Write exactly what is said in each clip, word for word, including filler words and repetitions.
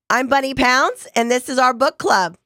I'm Bunny Pounds, and this is our book club,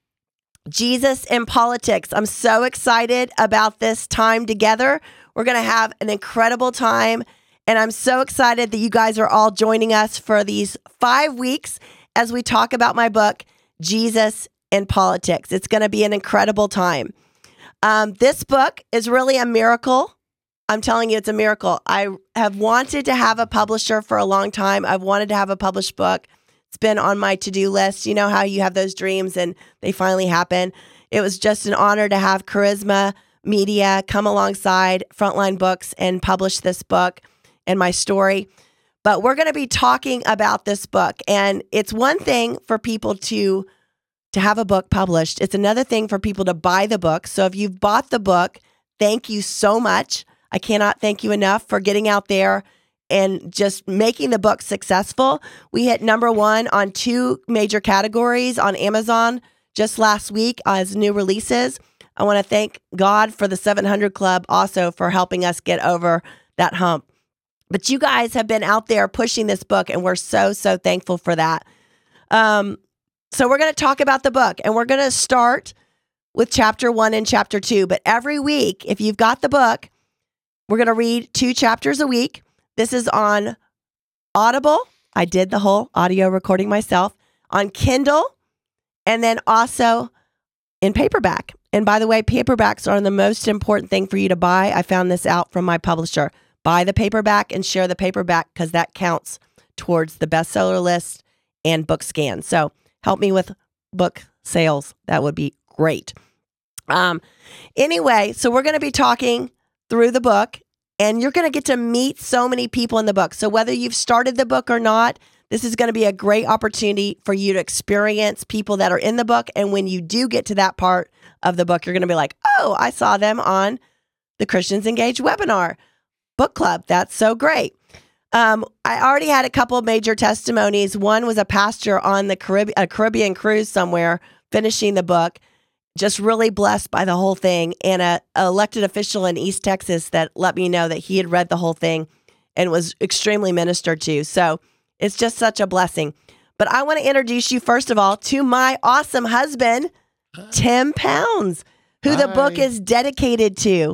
Jesus in Politics. I'm so excited about this time together. We're going to have an incredible time, and I'm so excited that you guys are all joining us for these five weeks as we talk about my book, Jesus in Politics. It's going to be an incredible time. Um, this book is really a miracle. I'm telling you, it's a miracle. I have wanted to have a publisher for a long time. I've wanted to have a published book. It's been on my to-do list. You know how you have those dreams and they finally happen. It was just an honor to have Charisma Media come alongside Frontline Books and publish this book and my story. But we're going to be talking about this book. And it's one thing for people to, to have a book published. It's another thing for people to buy the book. So if you've bought the book, thank you so much. I cannot thank you enough for getting out there and just making the book successful. We hit number one on two major categories on Amazon just last week as new releases. I want to thank God for the seven hundred Club also for helping us get over that hump. But you guys have been out there pushing this book, and we're so, so thankful for that. Um, so we're going to talk about the book, and we're going to start with chapter one and chapter two. But every week, if you've got the book, we're going to read two chapters a week. This is on Audible. I did the whole audio recording myself. On Kindle, and then also in paperback. And by the way, paperbacks are the most important thing for you to buy. I found this out from my publisher. Buy the paperback and share the paperback because that counts towards the bestseller list and book scan. So help me with book sales. That would be great. Um, anyway, so we're going to be talking through the book. And you're going to get to meet so many people in the book. So whether you've started the book or not, this is going to be a great opportunity for you to experience people that are in the book. And when you do get to that part of the book, you're going to be like, oh, I saw them on the Christians Engaged webinar book club. That's so great. Um, I already had a couple of major testimonies. One was a pastor on the Carib- a Caribbean cruise somewhere finishing the book. Just really blessed by the whole thing, and a, a elected official in East Texas that let me know that he had read the whole thing and was extremely ministered to. So it's just such a blessing. But I want to introduce you, first of all, to my awesome husband, Tim Pounds, who Hi. the book is dedicated to.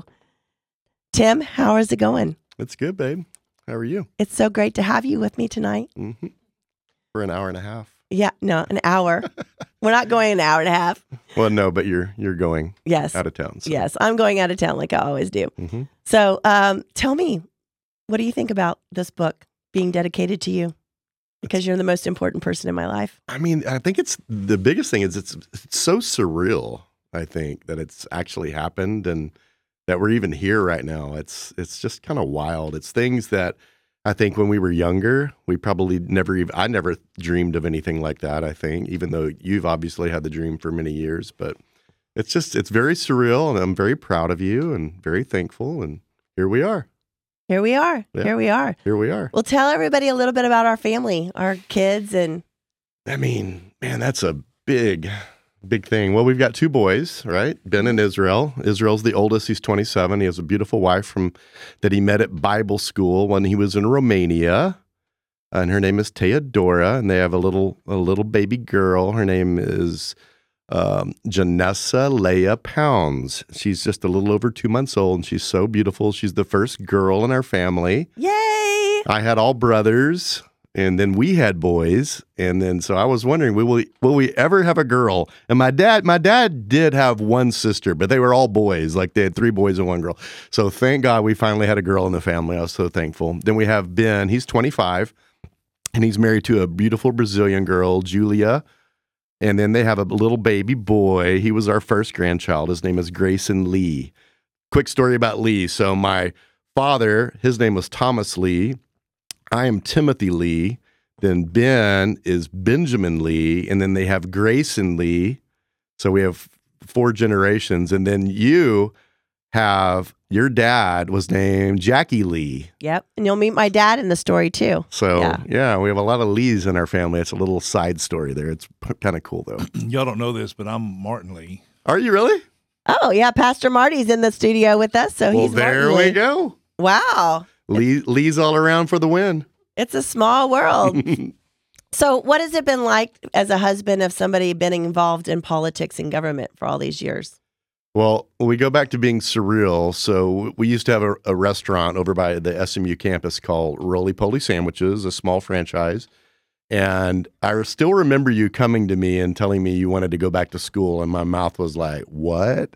Tim, how is it going? It's good, babe. How are you? It's so great to have you with me tonight. Mm-hmm. For an hour and a half. Yeah, no, an hour. We're not going an hour and a half. Well, no, but you're you're going yes. out of town. So. Yes, I'm going out of town like I always do. Mm-hmm. So um, tell me, what do you think about this book being dedicated to you? Because you're the most important person in my life. I mean, I think it's the biggest thing is it's, it's so surreal, I think, that it's actually happened and that we're even here right now. It's it's just kind of wild. It's things that I think when we were younger, we probably never even, I never dreamed of anything like that, I think, even though you've obviously had the dream for many years. But it's just, it's very surreal, and I'm very proud of you and very thankful. And here we are. Here we are. Yeah. Here we are. Here we are. Well, tell everybody a little bit about our family, our kids, and... I mean, man, that's a big, big thing. Well, we've got two boys, right? Ben and Israel. Israel's the oldest. He's twenty-seven. He has a beautiful wife from that he met at Bible school when he was in Romania, and her name is Teodora. And they have a little, a little baby girl. Her name is um, Janessa Leah Pounds. She's just a little over two months old, and she's so beautiful. She's the first girl in our family. Yay! I had all brothers. And then we had boys, and then so I was wondering, will we will we ever have a girl? And my dad, my dad did have one sister, but they were all boys. Like they had three boys and one girl. So thank God we finally had a girl in the family. I was so thankful. Then we have Ben. He's twenty-five, and he's married to a beautiful Brazilian girl, Julia. And then they have a little baby boy. He was our first grandchild. His name is Grayson Lee. Quick story about Lee. So my father, his name was Thomas Lee. I am Timothy Lee. Then Ben is Benjamin Lee. And then they have Grayson Lee. So we have four generations. And then you have, your dad was named Jackie Lee. Yep. And you'll meet my dad in the story too. So yeah, yeah we have a lot of Lees in our family. It's a little side story there. It's kind of cool though. Y'all don't know this, but I'm Martin Lee. Are you really? Oh yeah. Pastor Marty's in the studio with us. So well, he's there Martin we Lee. go. Wow. Lee, Lee's all around for the win. It's a small world. So, what has it been like as a husband of somebody been involved in politics and government for all these years? Well, we go back to being surreal. So we used to have a, a restaurant over by the S M U campus called Roly Poly Sandwiches, a small franchise. And I still remember you coming to me and telling me you wanted to go back to school, and my mouth was like, "What?"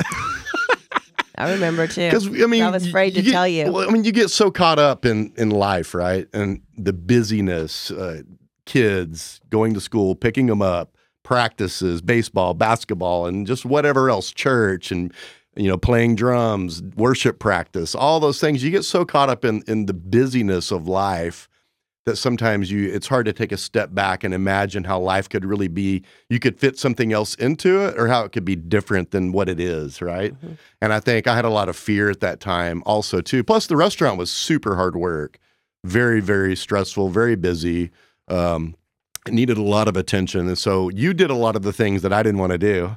I remember too. Because I mean, I was afraid to get, tell you. Well, I mean, you get so caught up in in life, right? And the busyness, uh, kids going to school, picking them up, practices, baseball, basketball, and just whatever else, church, and you know, playing drums, worship practice, all those things. You get so caught up in in the busyness of life that sometimes you it's hard to take a step back and imagine how life could really be. You could fit something else into it, or how it could be different than what it is, right? Mm-hmm. And I think I had a lot of fear at that time also too. Plus the restaurant was super hard work, very, very stressful, very busy. Um, it needed a lot of attention. And so you did a lot of the things that I didn't want to do.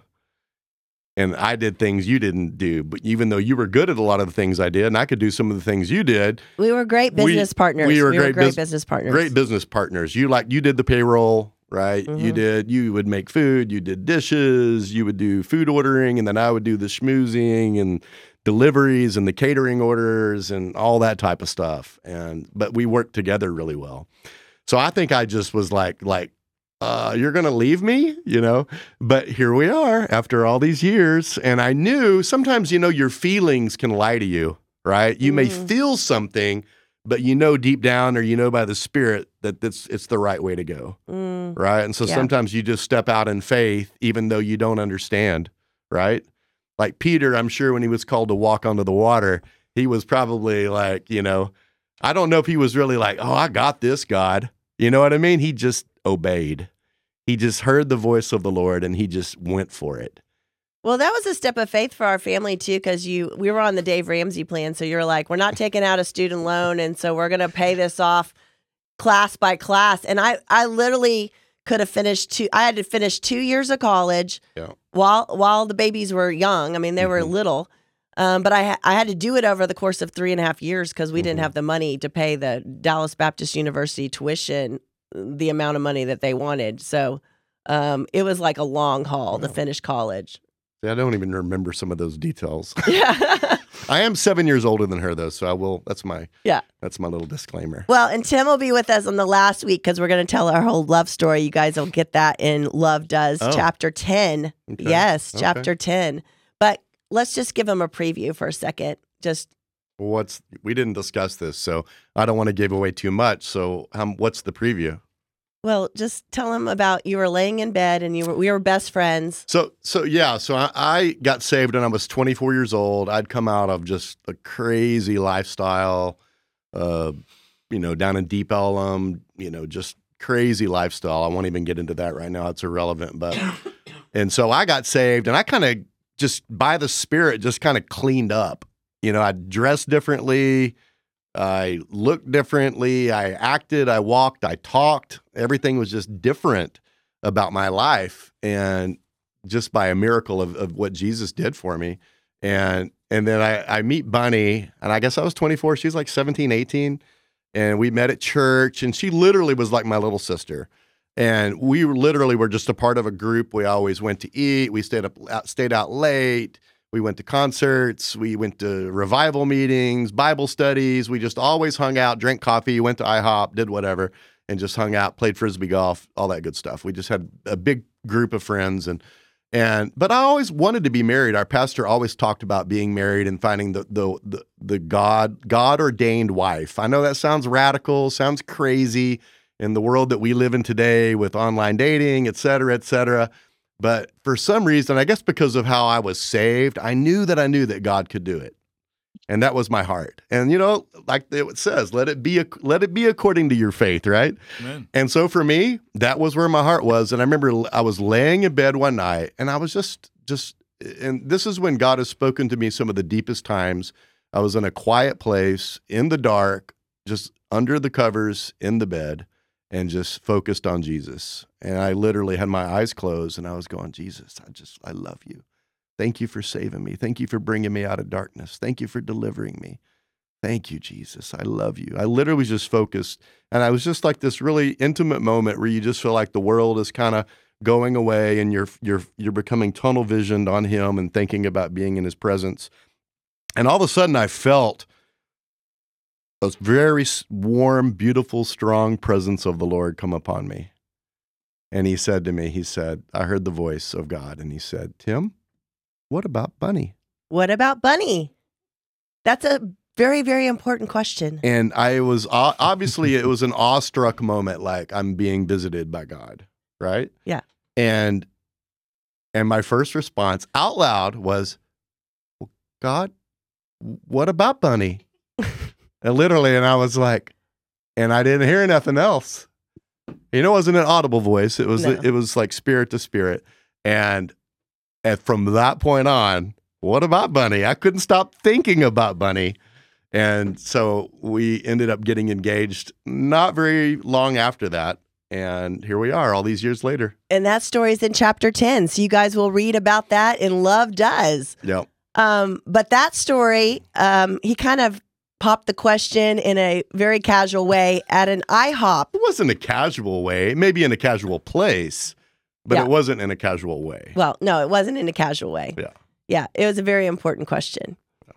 And I did things you didn't do. But even though you were good at a lot of the things I did, and I could do some of the things you did. We were great business we, partners. We were, we great, were great bus- business partners. Great business partners. You like you did the payroll, right? Mm-hmm. You did, you would make food, you did dishes, you would do food ordering, and then I would do the schmoozing and deliveries and the catering orders and all that type of stuff. And but we worked together really well. So I think I just was like, like, uh, you're going to leave me, you know, but here we are after all these years. And I knew sometimes, you know, your feelings can lie to you, right? You mm. may feel something, but you know, deep down, or you know, by the Spirit that it's, it's the right way to go. Mm. Right. And so yeah. sometimes you just step out in faith, even though you don't understand. Right. Like Peter, I'm sure when he was called to walk onto the water, he was probably like, you know, I don't know if he was really like, oh, I got this, God. You know what I mean? He just obeyed. He just heard the voice of the Lord and he just went for it. Well, that was a step of faith for our family too, because you we were on the Dave Ramsey plan. So you're like, we're not taking out a student loan, and so we're going to pay this off class by class. And I, I literally could have finished two. I had to finish two years of college yeah. while while the babies were young. I mean, they mm-hmm. were little, um, but I ha- I had to do it over the course of three and a half years because we mm-hmm. didn't have the money to pay the Dallas Baptist University tuition, the amount of money that they wanted. So um, it was like a long haul wow. to finish college. See, I don't even remember some of those details. Yeah. I am seven years older than her though, so I will, that's my, yeah. that's my little disclaimer. Well, and Tim will be with us on the last week because we're going to tell our whole love story. You guys will get that in Love Does, oh. chapter ten. Okay. Yes, okay. chapter ten. But let's just give him a preview for a second. Just What's we didn't discuss this, so I don't want to give away too much. So, um, what's the preview? Well, just tell him about you were laying in bed and you were we were best friends. So, so yeah, so I, I got saved when I was twenty-four years old. I'd come out of just a crazy lifestyle, uh, you know, down in Deep Ellum, you know, just crazy lifestyle. I won't even get into that right now; it's irrelevant. But and so I got saved, and I kind of just by the Spirit just kind of cleaned up. You know, I dressed differently, I looked differently, I acted, I walked, I talked. Everything was just different about my life, and just by a miracle of, of what Jesus did for me. And and then I, I meet Bunny, and I guess I was twenty-four. She's like seventeen, eighteen, and we met at church, and she literally was like my little sister. And we literally were just a part of a group. We always went to eat. We stayed up, out, stayed out late. We went to concerts, we went to revival meetings, Bible studies. We just always hung out, drank coffee, went to IHOP, did whatever, and just hung out, played Frisbee golf, all that good stuff. We just had a big group of friends. And, and but I always wanted to be married. Our pastor always talked about being married and finding the, the, the, the God, God-ordained wife. I know that sounds radical, sounds crazy in the world that we live in today with online dating, et cetera, et cetera. But for some reason, I guess because of how I was saved, I knew that I knew that God could do it. And that was my heart. And, you know, like it says, let it be, let it be according to your faith, right? Amen. And so for me, that was where my heart was. And I remember I was laying in bed one night and I was just, just, and this is when God has spoken to me some of the deepest times. I was in a quiet place in the dark, just under the covers in the bed, and just focused on Jesus. And I literally had my eyes closed and I was going, Jesus, I just, I love you. Thank you for saving me. Thank you for bringing me out of darkness. Thank you for delivering me. Thank you, Jesus. I love you. I literally was just focused. And I was just like this really intimate moment where you just feel like the world is kind of going away and you're you're you're becoming tunnel visioned on him and thinking about being in his presence. And all of a sudden I felt a very warm, beautiful, strong presence of the Lord come upon me. And he said to me, he said, I heard the voice of God and he said, Tim, what about Bunny? What about Bunny? That's a very, very important question. And I was, obviously it was an awestruck moment, like I'm being visited by God, right? Yeah. And, and my first response out loud was, well, God, what about Bunny? And literally, and I was like, and I didn't hear nothing else. You know, it wasn't an audible voice. It was, No. it was like spirit to spirit. And, and from that point on, what about Bunny? I couldn't stop thinking about Bunny. And so we ended up getting engaged not very long after that. And here we are all these years later. And that story is in chapter ten. So you guys will read about that in Love Does. Yep. Um, but that story, um, he kind of popped the question in a very casual way at an IHOP. It wasn't a casual way, maybe in a casual place, but Yeah. it wasn't in a casual way. Well, no, it wasn't in a casual way. Yeah. Yeah, it was a very important question.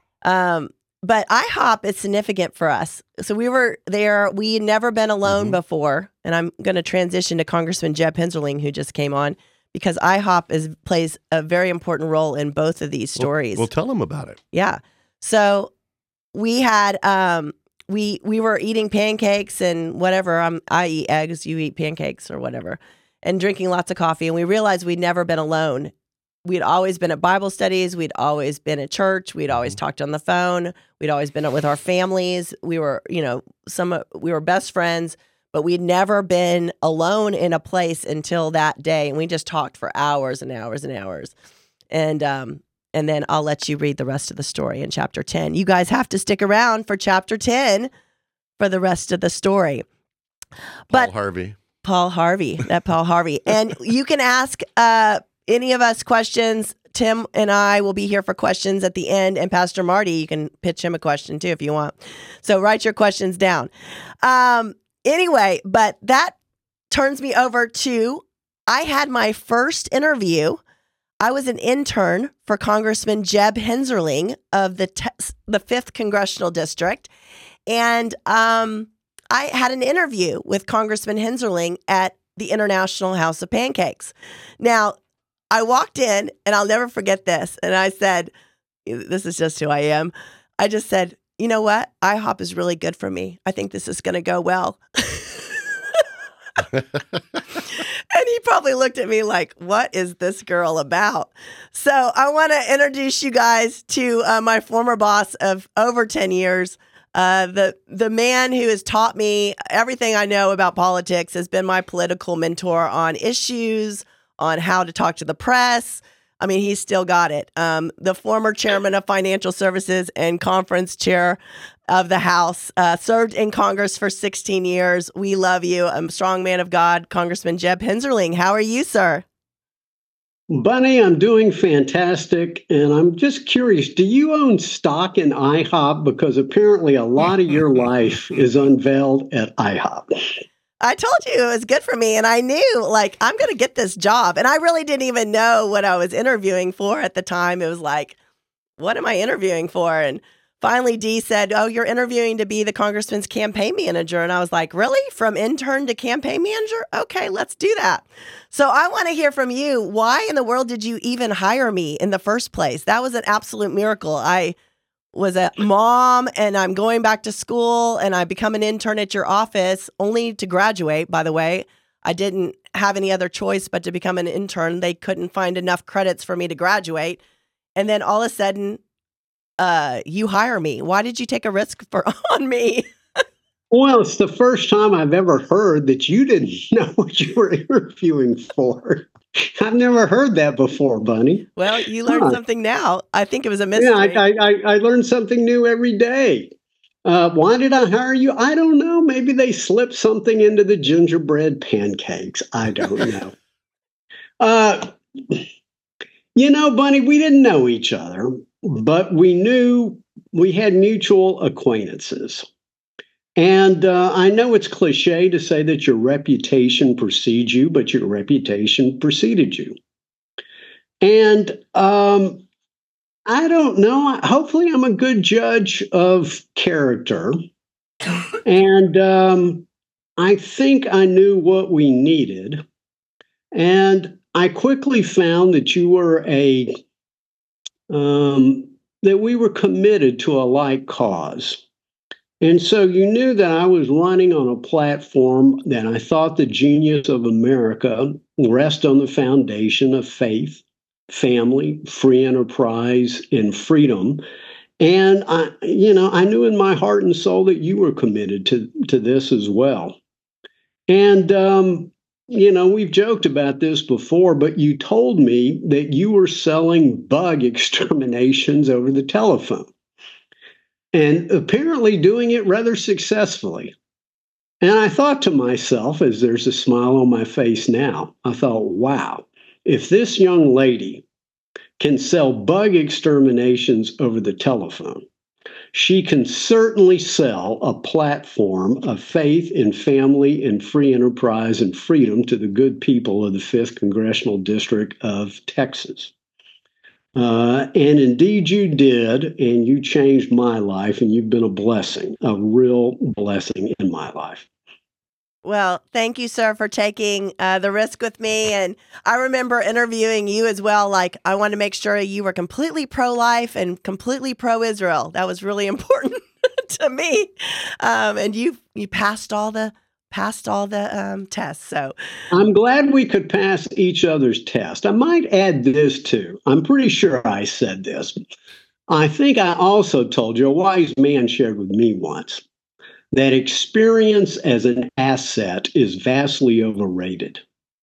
Um, but IHOP is significant for us. So we were there. We had never been alone Mhm. before. And I'm going to transition to Congressman Jeb Hensarling, who just came on, because IHOP is plays a very important role in both of these stories. Well, well tell them about it. Yeah. So we had um we we were eating pancakes and whatever. Um, I eat eggs, you eat pancakes or whatever, and drinking lots of coffee. And we realized we'd never been alone. We'd always been at Bible studies. We'd always been at church. We'd always talked on the phone. We'd always been with our families. We were, you know, some we were best friends, but we'd never been alone in a place until that day. And we just talked for hours and hours and hours. And um, and then I'll let you read the rest of the story in chapter ten. You guys have to stick around for chapter ten for the rest of the story. Paul But Harvey. Paul Harvey, that Paul Harvey. And you can ask uh, any of us questions. Tim and I will be here for questions at the end. And Pastor Marty, you can pitch him a question too if you want. So write your questions down. Um, anyway, but that turns me over to, I had my first interview. I was an intern for Congressman Jeb Hensarling of the te- the fifth Congressional District. And um, I had an interview with Congressman Hensarling at the International House of Pancakes. Now, I walked in, and I'll never forget this. And I said, this is just who I am. I just said, you know what? IHOP is really good for me. I think this is going to go well. And he probably looked at me like, what is this girl about? So I want to introduce you guys to uh, my former boss of over ten years. Uh, the the man who has taught me everything I know about politics, has been my political mentor on issues, on how to talk to the press. I mean, he's still got it. Um, the former chairman of financial services and conference chair of the House, uh, served in Congress for sixteen years. We love you. I'm a strong man of God, Congressman Jeb Hensarling. How are you, sir? Bunny, I'm doing fantastic. And I'm just curious, do you own stock in IHOP? Because apparently a lot of your life is unveiled at IHOP. I told you it was good for me. And I knew, like, I'm going to get this job. And I really didn't even know what I was interviewing for at the time. It was like, what am I interviewing for? And finally, Dee said, oh, you're interviewing to be the congressman's campaign manager. And I was like, really? From intern to campaign manager? Okay, let's do that. So I want to hear from you. Why in the world did you even hire me in the first place? That was an absolute miracle. I was a mom and I'm going back to school and I become an intern at your office only to graduate, by the way. I didn't have any other choice but to become an intern. They couldn't find enough credits for me to graduate. And then all of a sudden, uh, you hire me. Why did you take a risk for on me? Well, it's the first time I've ever heard that you didn't know what you were interviewing for. I've never heard that before, Bunny. Well, you learned Huh. something now. I think it was a mystery. Yeah, I, I, I I learn something new every day. Uh, why did I hire you? I don't know. Maybe they slipped something into the gingerbread pancakes. I don't know. uh, you know, Bunny, we didn't know each other, but we knew we had mutual acquaintances. And uh, I know it's cliche to say that your reputation precedes you, but your reputation preceded you. And um, I don't know. Hopefully, I'm a good judge of character. And um, I think I knew what we needed. And I quickly found that you were a, um, that we were committed to a like cause. And so you knew that I was running on a platform that I thought the genius of America rests on the foundation of faith, family, free enterprise, and freedom. And I, you know, I knew in my heart and soul that you were committed to, to this as well. And, um, you know, we've joked about this before, but you told me that you were selling bug exterminations over the telephone. And apparently doing it rather successfully. And I thought to myself, as there's a smile on my face now, I thought, wow, if this young lady can sell bug exterminations over the telephone, she can certainly sell a platform of faith and family and free enterprise and freedom to the good people of the fifth Congressional District of Texas. Uh, and indeed you did, and you changed my life, and you've been a blessing, a real blessing in my life. Well, thank you, sir, for taking uh, the risk with me. And I remember interviewing you as well. Like, I wanted to make sure you were completely pro-life and completely pro-Israel. That was really important to me. Um, and you you passed all the passed all the um, tests. So I'm glad we could pass each other's test. I might add this too. I'm pretty sure I said this. I think I also told you, a wise man shared with me once, that experience as an asset is vastly overrated.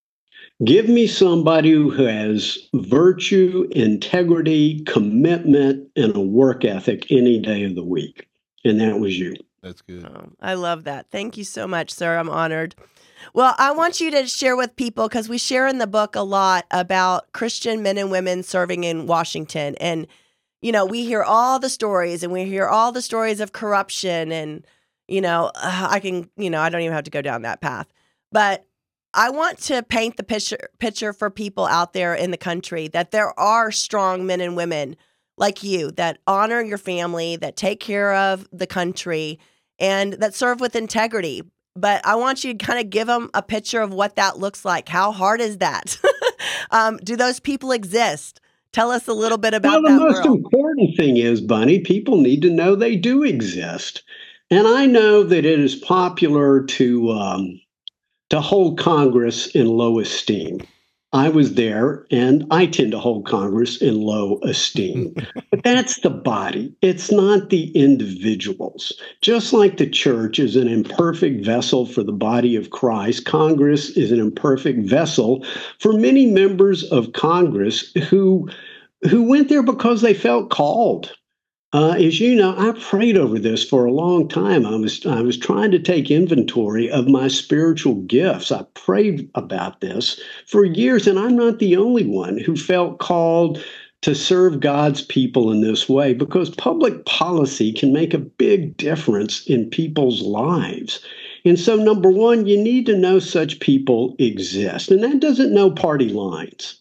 Give me somebody who has virtue, integrity, commitment, and a work ethic any day of the week. And that was you. That's good. Oh, I love that. Thank you so much, sir. I'm honored. Well, I want you to share with people, because we share in the book a lot about Christian men and women serving in Washington. And, you know, we hear all the stories, and we hear all the stories of corruption. And, you know, uh, I can, you know, I don't even have to go down that path. But I want to paint the picture, picture for people out there in the country that there are strong men and women like you that honor your family, that take care of the country, and that serve with integrity. But I want you to kind of give them a picture of what that looks like. How hard is that? um, do those people exist? Tell us a little bit about well, the that most world. important thing is, Bunny, people need to know they do exist. And I know that it is popular to um, to hold Congress in low esteem. I was there, and I tend to hold Congress in low esteem. But that's the body. It's not the individuals. Just like the church is an imperfect vessel for the body of Christ, Congress is an imperfect vessel for many members of Congress who, who went there because they felt called. Uh, as you know, I prayed over this for a long time. I was I was trying to take inventory of my spiritual gifts. I prayed about this for years, and I'm not the only one who felt called to serve God's people in this way, because public policy can make a big difference in people's lives. And so, number one, you need to know such people exist, and that doesn't know party lines.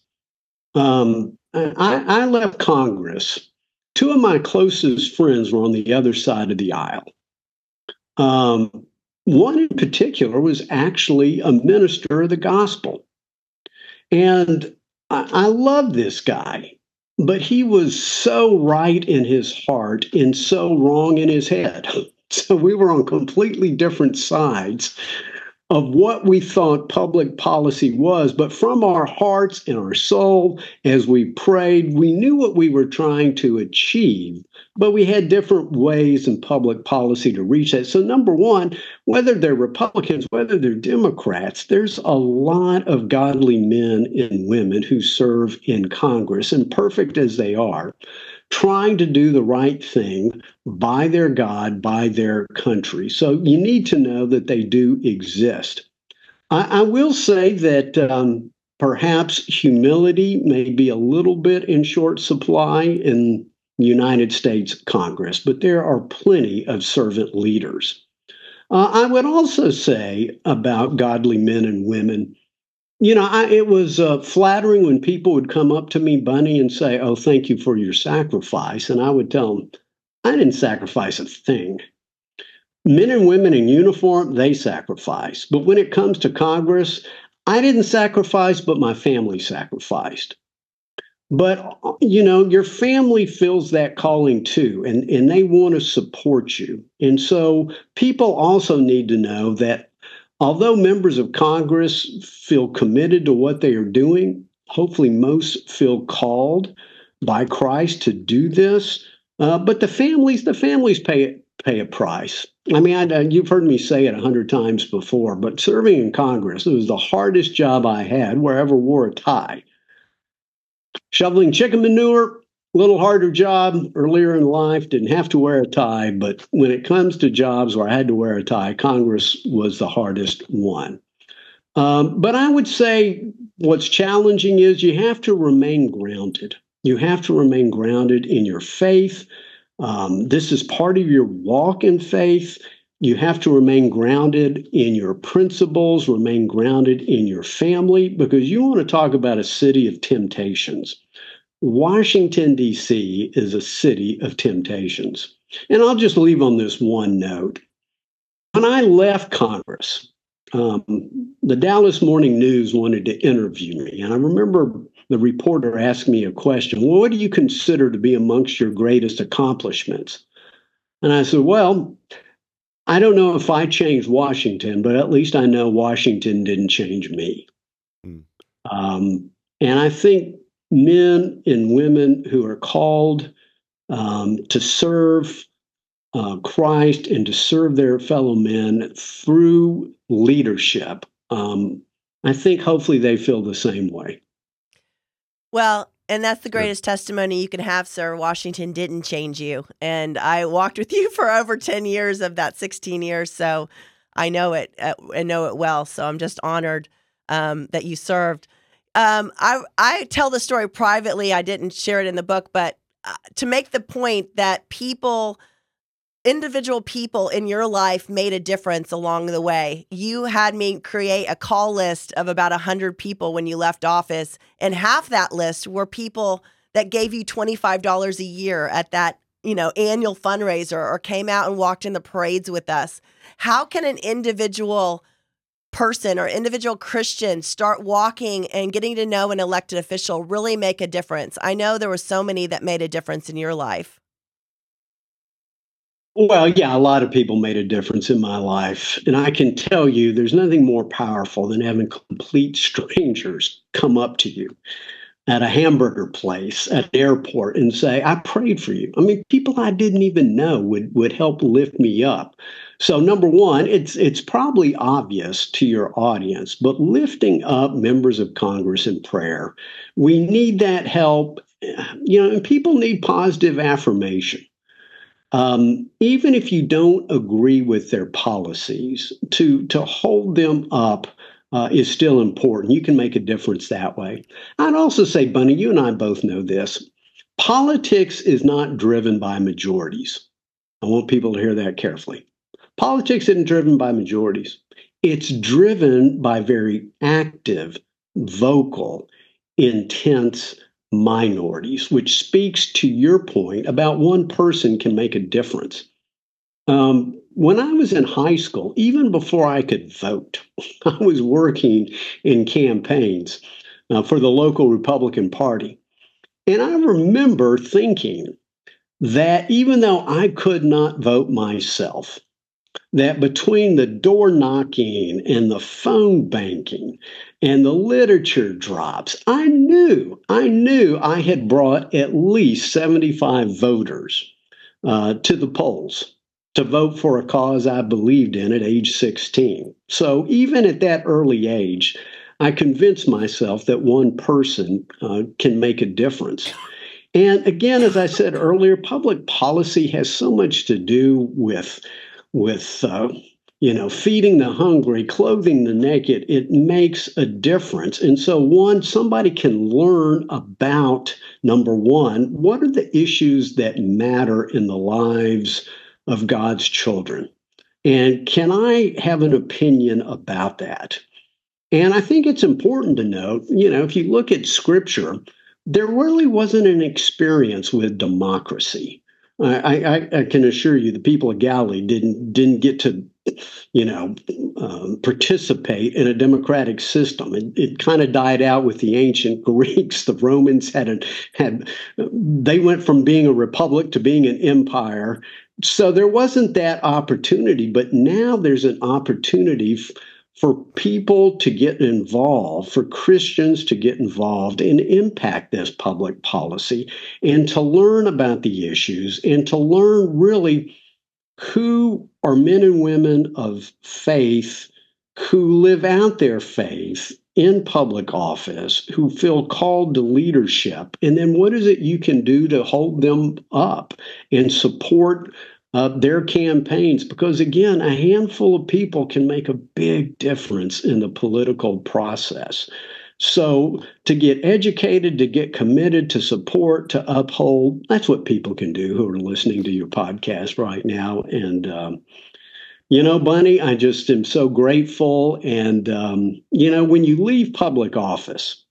Um, I, I left Congress. Two of my closest friends were on the other side of the aisle. Um, one in particular was actually a minister of the gospel. And I, I love this guy, but he was so right in his heart and so wrong in his head. So we were on completely different sides of what we thought public policy was, but from our hearts and our soul, as we prayed, we knew what we were trying to achieve, but we had different ways in public policy to reach that. So number one, whether they're Republicans, whether they're Democrats, there's a lot of godly men and women who serve in Congress, and perfect as they are, trying to do the right thing by their God, by their country. So you need to know that they do exist. I, I will say that um, perhaps humility may be a little bit in short supply in United States Congress, but there are plenty of servant leaders. Uh, I would also say about godly men and women, you know, I, it was uh, flattering when people would come up to me, Bunny, and say, "Oh, thank you for your sacrifice." And I would tell them, I didn't sacrifice a thing. Men and women in uniform, they sacrifice. But when it comes to Congress, I didn't sacrifice, but my family sacrificed. But, you know, your family feels that calling too, and, and they want to support you. And so people also need to know that although members of Congress feel committed to what they are doing, hopefully most feel called by Christ to do this. Uh, but the families, the families pay pay a price. I mean, I, you've heard me say it a hundred times before, but serving in Congress, it was the hardest job I had where I ever wore a tie. Shoveling chicken manure, a little harder job earlier in life, didn't have to wear a tie, but when it comes to jobs where I had to wear a tie, Congress was the hardest one. Um, but I would say what's challenging is you have to remain grounded. You have to remain grounded in your faith. Um, this is part of your walk in faith. You have to remain grounded in your principles, remain grounded in your family, because you want to talk about a city of temptations. Washington, D C is a city of temptations. And I'll just leave on this one note. When I left Congress, um, the Dallas Morning News wanted to interview me. And I remember the reporter asked me a question, well, what do you consider to be amongst your greatest accomplishments? And I said, well, I don't know if I changed Washington, but at least I know Washington didn't change me. Mm. Um, and I think men and women who are called um, to serve uh, Christ and to serve their fellow men through leadership, um, I think hopefully they feel the same way. Well, and that's the greatest testimony you can have, sir. Washington didn't change you. And I walked with you for over ten years of that sixteen years. So I know it uh, and know it well. So I'm just honored um, that you served. Um, I, I tell the story privately. I didn't share it in the book, but uh, to make the point that people, individual people in your life made a difference along the way. You had me create a call list of about one hundred people when you left office, and half that list were people that gave you twenty-five dollars a year at that, you know, annual fundraiser or came out and walked in the parades with us. How can an individual person or individual Christian start walking and getting to know an elected official really make a difference? I know there were so many that made a difference in your life. Well, yeah, a lot of people made a difference in my life. And I can tell you there's nothing more powerful than having complete strangers come up to you at a hamburger place, at an airport, and say, I prayed for you. I mean, people I didn't even know would, would help lift me up. So number one, it's it's probably obvious to your audience, but lifting up members of Congress in prayer, we need that help. You know, and people need positive affirmation. Um, even if you don't agree with their policies, to, to hold them up uh, is still important. You can make a difference that way. I'd also say, Bunny, you and I both know this. Politics is not driven by majorities. I want people to hear that carefully. Politics isn't driven by majorities. It's driven by very active, vocal, intense minorities, which speaks to your point about one person can make a difference. Um, when I was in high school, even before I could vote, I was working in campaigns uh, for the local Republican Party. And I remember thinking that even though I could not vote myself, that between the door knocking and the phone banking and the literature drops, I knew, I knew I had brought at least seventy-five voters uh, to the polls to vote for a cause I believed in at age sixteen. So even at that early age, I convinced myself that one person uh, can make a difference. And again, as I said earlier, public policy has so much to do with with uh, you know, feeding the hungry, clothing the naked, it makes a difference. And so, one, somebody can learn about, number one, what are the issues that matter in the lives of God's children? And can I have an opinion about that? And I think it's important to note, you know, if you look at Scripture, there really wasn't an experience with democracy. I, I, I can assure you, the people of Galilee didn't didn't get to, you know, um, participate in a democratic system. It, it kind of died out with the ancient Greeks. The Romans had a, had they went from being a republic to being an empire. So there wasn't that opportunity. But now there's an opportunity f- for people to get involved, for Christians to get involved and impact this public policy, and to learn about the issues, and to learn really who are men and women of faith who live out their faith in public office, who feel called to leadership. And then what is it you can do to hold them up and support Uh, their campaigns, because again, a handful of people can make a big difference in the political process. So to get educated, to get committed, to support, to uphold, that's what people can do who are listening to your podcast right now. And, um, you know, Bunny, I just am so grateful. And, um, you know, when you leave public office,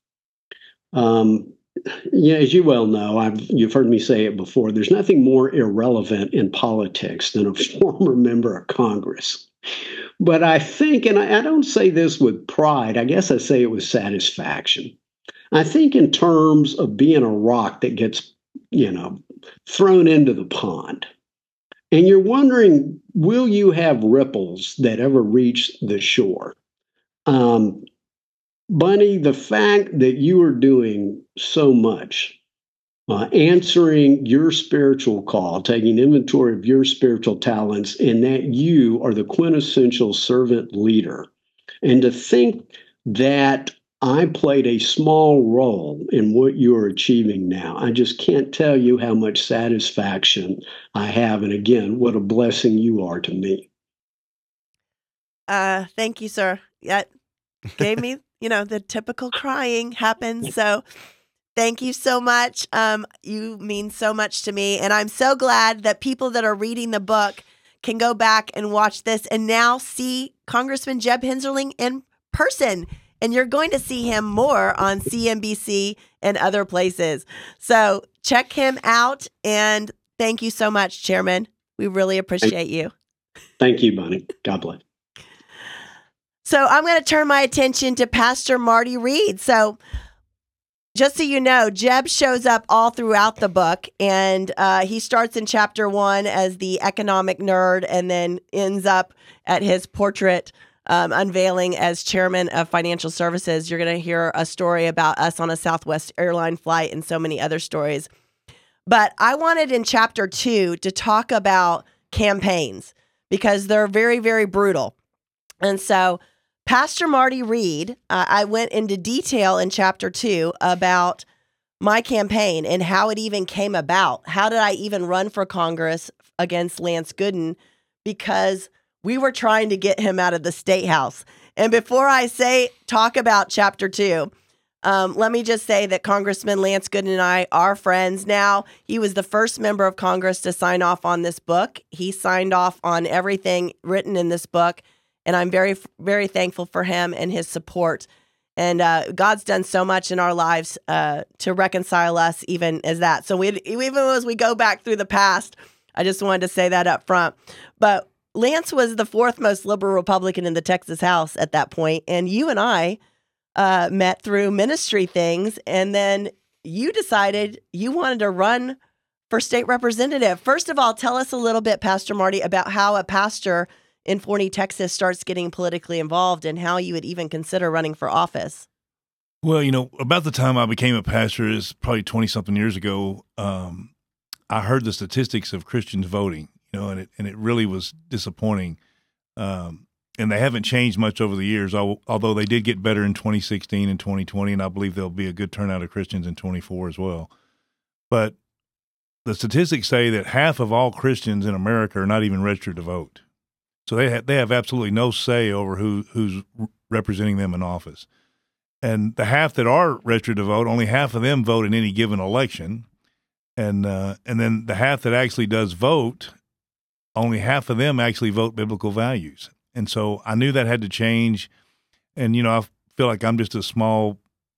um, yeah, as you well know, I've, you've heard me say it before, there's nothing more irrelevant in politics than a former member of Congress. But I think, and I, I don't say this with pride, I guess I say it with satisfaction. I think in terms of being a rock that gets, you know, thrown into the pond. And you're wondering, will you have ripples that ever reach the shore? Um, Bunny, the fact that you are doing so much, uh, answering your spiritual call, taking inventory of your spiritual talents, and that you are the quintessential servant leader, and to think that I played a small role in what you're achieving now, I just can't tell you how much satisfaction I have. And again, what a blessing you are to me. Uh, thank you, sir. That gave me, you know, the typical crying happens. So thank you so much. Um, you mean so much to me. And I'm so glad that people that are reading the book can go back and watch this and now see Congressman Jeb Hensarling in person. And you're going to see him more on C N B C and other places. So check him out. And thank you so much, Chairman. We really appreciate you. Thank you, Bunny. God bless. So I'm going to turn my attention to Pastor Marty Reed. So just so you know, Jeb shows up all throughout the book, and uh, he starts in chapter one as the economic nerd and then ends up at his portrait um, unveiling as chairman of financial services. You're going to hear a story about us on a Southwest airline flight and so many other stories. But I wanted in chapter two to talk about campaigns because they're very, very brutal. And so Pastor Marty Reed, uh, I went into detail in chapter two about my campaign and how it even came about. How did I even run for Congress against Lance Gooden? Because we were trying to get him out of the State House. And before I say, talk about chapter two, um, let me just say that Congressman Lance Gooden and I are friends now. He was the first member of Congress to sign off on this book. He signed off on everything written in this book. And I'm very, very thankful for him and his support. And uh, God's done so much in our lives uh, to reconcile us even as that. So we, even as we go back through the past, I just wanted to say that up front. But Lance was the fourth most liberal Republican in the Texas House at that point. And you and I uh, met through ministry things. And then you decided you wanted to run for state representative. First of all, tell us a little bit, Pastor Marty, about how a pastor in Forney, Texas starts getting politically involved and how you would even consider running for office. Well, you know, about the time I became a pastor is probably twenty-something years ago, um, I heard the statistics of Christians voting, you know, and it and it really was disappointing. Um, and they haven't changed much over the years, although they did get better in twenty sixteen and twenty twenty, and I believe there'll be a good turnout of Christians in twenty-four as well. But the statistics say that half of all Christians in America are not even registered to vote. So they have, they have absolutely no say over who who's representing them in office. And the half that are registered to vote, only half of them vote in any given election. And uh, and then the half that actually does vote, only half of them actually vote biblical values. And so I knew that had to change. And, you know, I feel like I'm just a small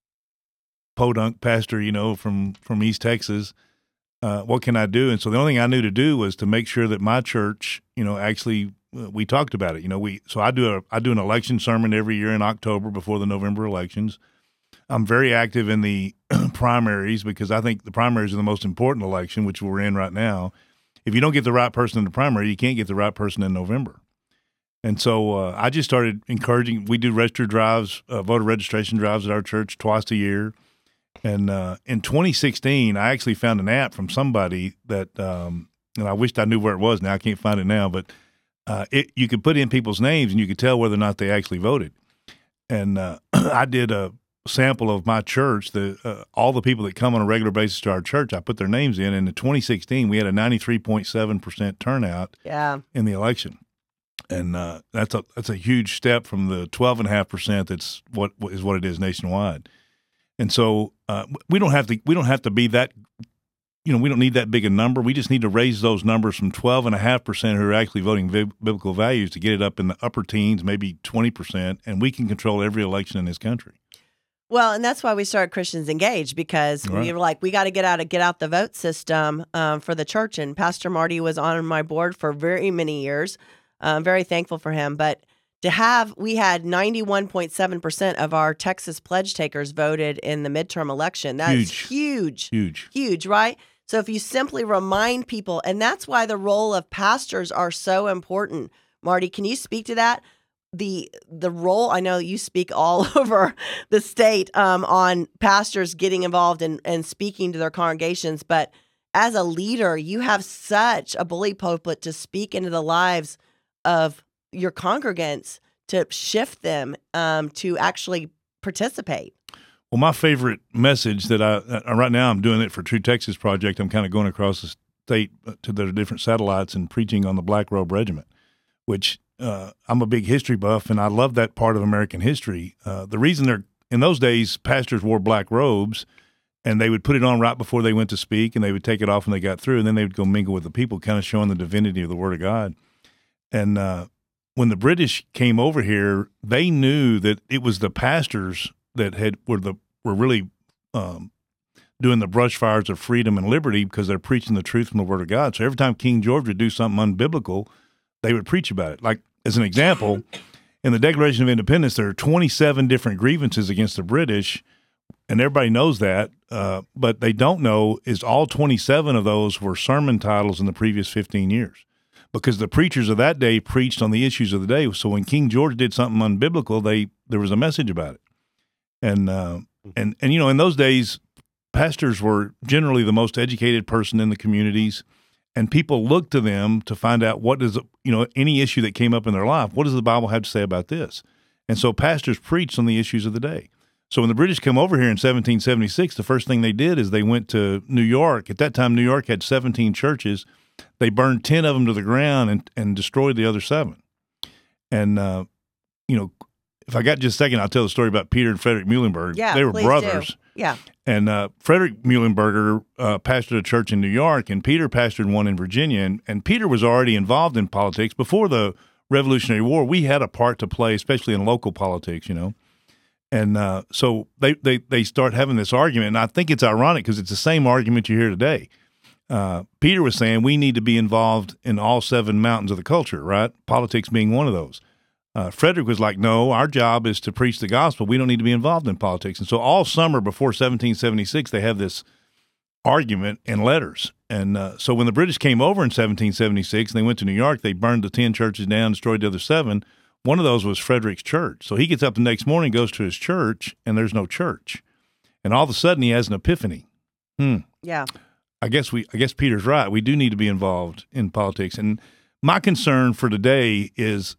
podunk pastor, you know, from, from East Texas. Uh, what can I do? And so the only thing I knew to do was to make sure that my church, you know, actually uh, we talked about it. You know, we so I do a I do an election sermon every year in October before the November elections. I'm very active in the primaries because I think the primaries are the most important election, which we're in right now. If you don't get the right person in the primary, you can't get the right person in November. And so uh, I just started encouraging. We do register drives, uh, voter registration drives at our church twice a year. And uh, in twenty sixteen, I actually found an app from somebody that, um, and I wished I knew where it was. Now I can't find it now, but uh, it, you could put in people's names and you could tell whether or not they actually voted. And uh, I did a sample of my church, the uh, all the people that come on a regular basis to our church. I put their names in. And in twenty sixteen, we had a ninety-three point seven percent turnout yeah. in the election. And uh, that's a that's a huge step from the twelve point five percent that's what is what it is nationwide. And so uh, we don't have to we don't have to be that, you know, we don't need that big a number. We just need to raise those numbers from twelve point five percent who are actually voting bib- biblical values to get it up in the upper teens, maybe twenty percent, and we can control every election in this country. Well, and that's why we started Christians Engaged, because Right. we were like, we got to get out a get out the vote system um, for the church. And Pastor Marty was on my board for very many years. I'm very thankful for him. But to have, we had ninety-one point seven percent of our Texas pledge takers voted in the midterm election. That's Huge. huge, Huge. huge, right? So if you simply remind people, and that's why the role of pastors are so important. Marty, can you speak to that? The the role, I know you speak all over the state um, on pastors getting involved and, and speaking to their congregations, but as a leader, you have such a bully pulpit to speak into the lives of your congregants to shift them um, to actually participate. Well, my favorite message that I uh, right now I'm doing it for True Texas Project. I'm kind of going across the state to the different satellites and preaching on the Black Robe Regiment, which uh, I'm a big history buff and I love that part of American history. Uh, the reason they're in those days, pastors wore black robes and they would put it on right before they went to speak and they would take it off when they got through and then they would go mingle with the people, kind of showing the divinity of the Word of God. And uh, when the British came over here, they knew that it was the pastors that had were the were really um, doing the brush fires of freedom and liberty because they're preaching the truth from the Word of God. So every time King George would do something unbiblical, they would preach about it. Like as an example, in the Declaration of Independence, there are twenty-seven different grievances against the British, and everybody knows that. Uh, but they don't know is all twenty-seven of those were sermon titles in the previous fifteen years. Because the preachers of that day preached on the issues of the day. So when King George did something unbiblical, they there was a message about it. And uh, and and you know, in those days, pastors were generally the most educated person in the communities, and people looked to them to find out what does you know any issue that came up in their life. What does the Bible have to say about this? And so pastors preached on the issues of the day. So when the British came over here in seventeen seventy-six, the first thing they did is they went to New York. At that time, New York had seventeen churches. They burned ten of them to the ground and, and destroyed the other seven. And, uh, you know, if I got just a second, I'll tell the story about Peter and Frederick Muhlenberg. Yeah, they were please brothers. do. Yeah. And uh, Frederick Muhlenberger uh, pastored a church in New York, and Peter pastored one in Virginia. And, and Peter was already involved in politics. Before the Revolutionary War, we had a part to play, especially in local politics, you know. And uh, so they, they, they start having this argument. And I think it's ironic because it's the same argument you hear today. Uh, Peter was saying we need to be involved in all seven mountains of the culture, right? Politics being one of those. Uh, Frederick was like, no, our job is to preach the gospel. We don't need to be involved in politics. And so all summer before seventeen seventy-six, they have this argument in letters. And uh, so when the British came over in seventeen seventy-six and they went to New York, they burned the ten churches down, destroyed the other seven. One of those was Frederick's church. So he gets up the next morning, goes to his church, and there's no church. And all of a sudden he has an epiphany. Hmm. Yeah. I guess we. I guess Peter's right. We do need to be involved in politics. And my concern for today is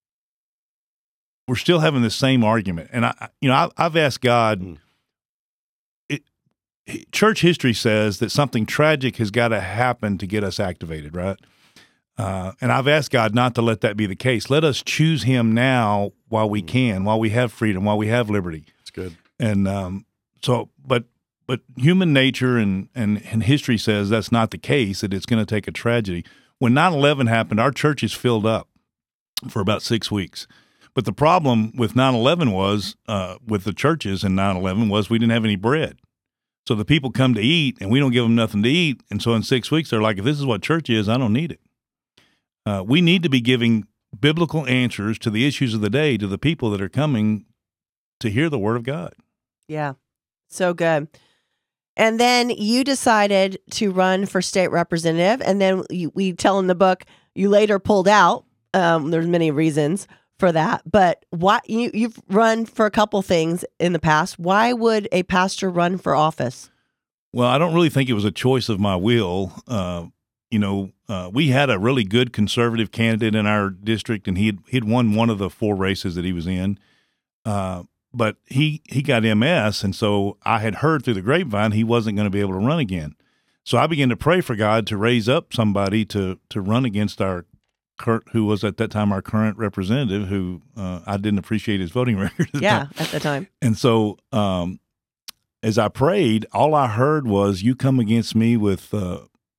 we're still having the same argument. And I, you know, I, I've asked God. Mm. It, church history says that something tragic has got to happen to get us activated, right? Uh, and I've asked God not to let that be the case. Let us choose him now while we can, while we have freedom, while we have liberty. It's good. And um, so, but but human nature and, and, and history says that's not the case, that it's going to take a tragedy. When nine eleven happened, our churches filled up for about six weeks. But the problem with nine eleven was, uh, with the churches in nine eleven was we didn't have any bread. So the people come to eat, and we don't give them nothing to eat. And so in six weeks, they're like, if this is what church is, I don't need it. Uh, we need to be giving biblical answers to the issues of the day to the people that are coming to hear the word of God. Yeah, so good. And then you decided to run for state representative, and then you, we tell in the book you later pulled out. Um, there's many reasons for that, but why you you've run for a couple things in the past. Why would a pastor run for office? Well, I don't really think it was a choice of my will. Uh, you know, uh, we had a really good conservative candidate in our district, and he'd he'd won one of the four races that he was in. Uh, but he he got M S, and so I had heard through the grapevine he wasn't going to be able to run again. So I began to pray for God to raise up somebody to to run against our Kurt, who was at that time our current representative, who uh, I didn't appreciate his voting record. At the yeah, time. at the time. And so, um, as I prayed, all I heard was, "You come against me with uh,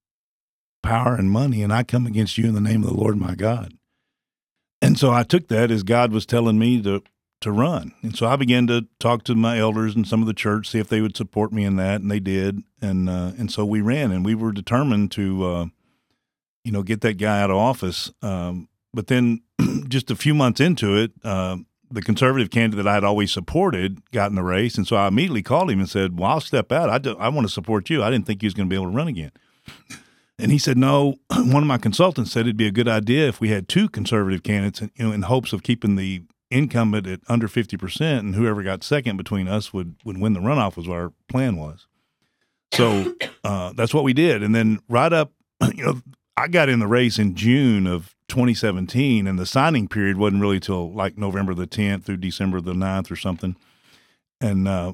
power and money, and I come against you in the name of the Lord my God." And so I took that as God was telling me to to run. And so I began to talk to my elders and some of the church, see if they would support me in that, and they did. And uh, and so we ran, and we were determined to. Uh, you know, get that guy out of office. Um, but then just a few months into it, uh, the conservative candidate I had always supported got in the race. And so I immediately called him and said, well, I'll step out. I, do, I want to support you. I didn't think he was going to be able to run again. And he said, no, one of my consultants said it'd be a good idea if we had two conservative candidates, you know, in hopes of keeping the incumbent at under fifty percent, and whoever got second between us would, would win the runoff was what our plan was. So uh, that's what we did. And then right up, you know, I got in the race in June of twenty seventeen, and the signing period wasn't really till like November the tenth through December the ninth or something. And uh,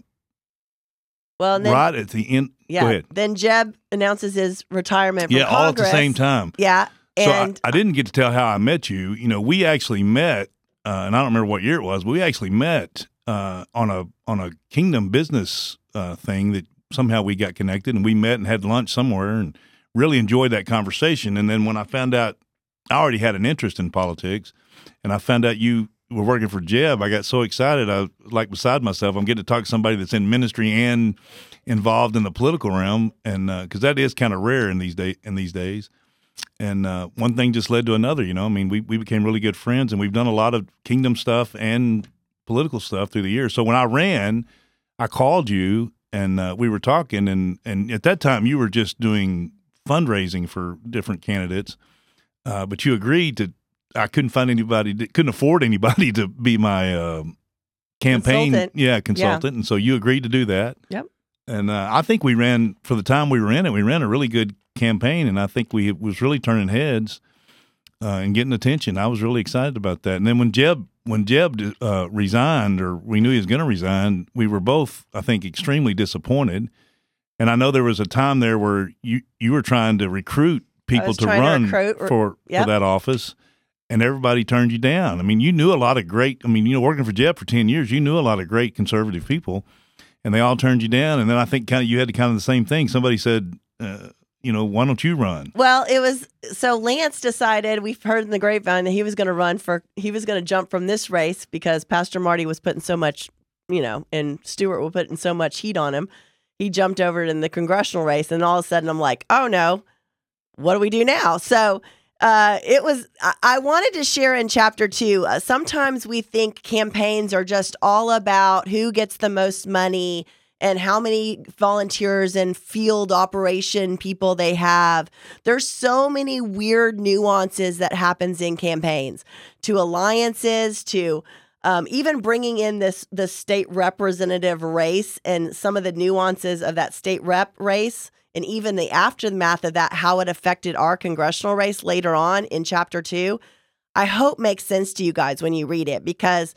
well, and then, right at the end, yeah, go ahead. Then Jeb announces his retirement from yeah, Congress. all at the same time. Yeah, and so I, I didn't get to tell how I met you. You know, we actually met, uh, and I don't remember what year it was, but we actually met uh, on a on a Kingdom business uh, thing that somehow we got connected, and we met and had lunch somewhere, and really enjoyed that conversation. And then when I found out, I already had an interest in politics, and I found out you were working for Jeb, I got so excited. I was like beside myself. I'm getting to talk to somebody that's in ministry and involved in the political realm, and because uh, that is kind of rare in these day in these days. And uh, one thing just led to another. You know, I mean, we we became really good friends, and we've done a lot of Kingdom stuff and political stuff through the years. So when I ran, I called you, and uh, we were talking, and and at that time you were just doing fundraising for different candidates, uh, but you agreed to. I couldn't find anybody, couldn't afford anybody to be my uh, campaign, consultant. yeah, consultant, Yeah. And so you agreed to do that. Yep. And uh, I think we ran for the time we were in it. We ran a really good campaign, and I think we it was really turning heads uh, and getting attention. I was really excited about that. And then when Jeb when Jeb uh, resigned, or we knew he was going to resign, we were both, I think, extremely disappointed. And I know there was a time there where you, you were trying to recruit people to run to recruit, for, yep. for that office, and everybody turned you down. I mean, you knew a lot of great, I mean, you know, working for Jeb for ten years, you knew a lot of great conservative people, and they all turned you down. And then I think kind of you had to kind of the same thing. Somebody said, uh, you know, why don't you run? Well, it was, so Lance decided, we've heard in the grapevine that he was going to run for, he was going to jump from this race because Pastor Marty was putting so much, you know, and Stewart was putting so much heat on him. He jumped over in the congressional race, and all of a sudden I'm like, oh no, what do we do now? So uh, it was, I, I wanted to share in chapter two. Uh, sometimes we think campaigns are just all about who gets the most money and how many volunteers and field operation people they have. There's so many weird nuances that happens in campaigns, to alliances, to Um, even bringing in this the state representative race and some of the nuances of that state rep race, and even the aftermath of that, how it affected our congressional race later on in chapter two, I hope makes sense to you guys when you read it, because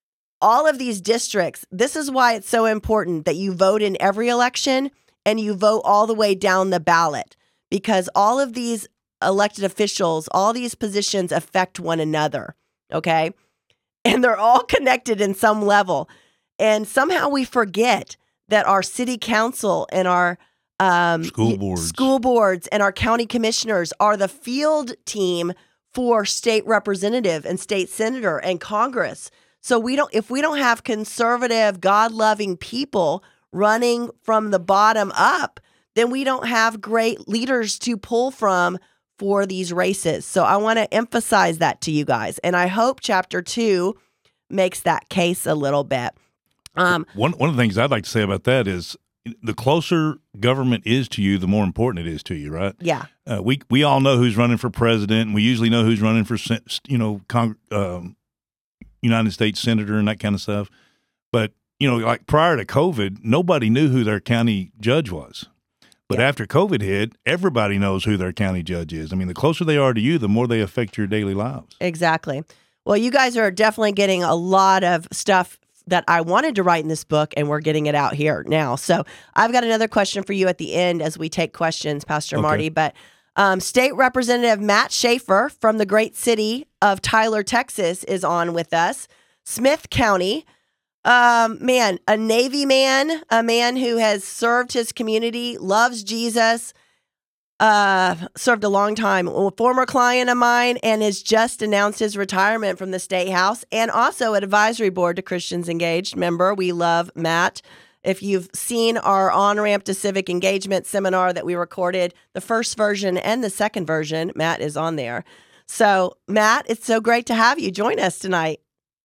all of these districts, this is why it's so important that you vote in every election and you vote all the way down the ballot, because all of these elected officials, all these positions affect one another, okay? And they're all connected in some level. And somehow we forget that our city council and our um, School boards. school boards and our county commissioners are the field team for state representative and state senator and Congress. So we don't, if we don't have conservative, God-loving people running from the bottom up, then we don't have great leaders to pull from for these races. So I want to emphasize that to you guys. And I hope chapter two makes that case a little bit. Um, one, one of the things I'd like to say about that is the closer government is to you, the more important it is to you, right? yeah. Uh, we we all know who's running for president, and we usually know who's running for, sen- you know, Cong- um, United States senator and that kind of stuff. But, you know, like prior to COVID, nobody knew who their county judge was. But Yeah. after COVID hit, everybody knows who their county judge is. I mean, the closer they are to you, the more they affect your daily lives. Exactly. Well, you guys are definitely getting a lot of stuff that I wanted to write in this book, and we're getting it out here now. So I've got another question for you at the end as we take questions, Pastor Okay. Marty. But um, State Representative Matt Schaefer from the great city of Tyler, Texas, is on with us. Smith County, um, man, a Navy man, a man who has served his community, loves Jesus, uh, served a long time, a former client of mine, and has just announced his retirement from the State House, and also an advisory board to Christians Engaged member. We love Matt. If you've seen our On-Ramp to Civic Engagement seminar that we recorded, the first version and the second version, Matt is on there. So, Matt, it's so great to have you join us tonight.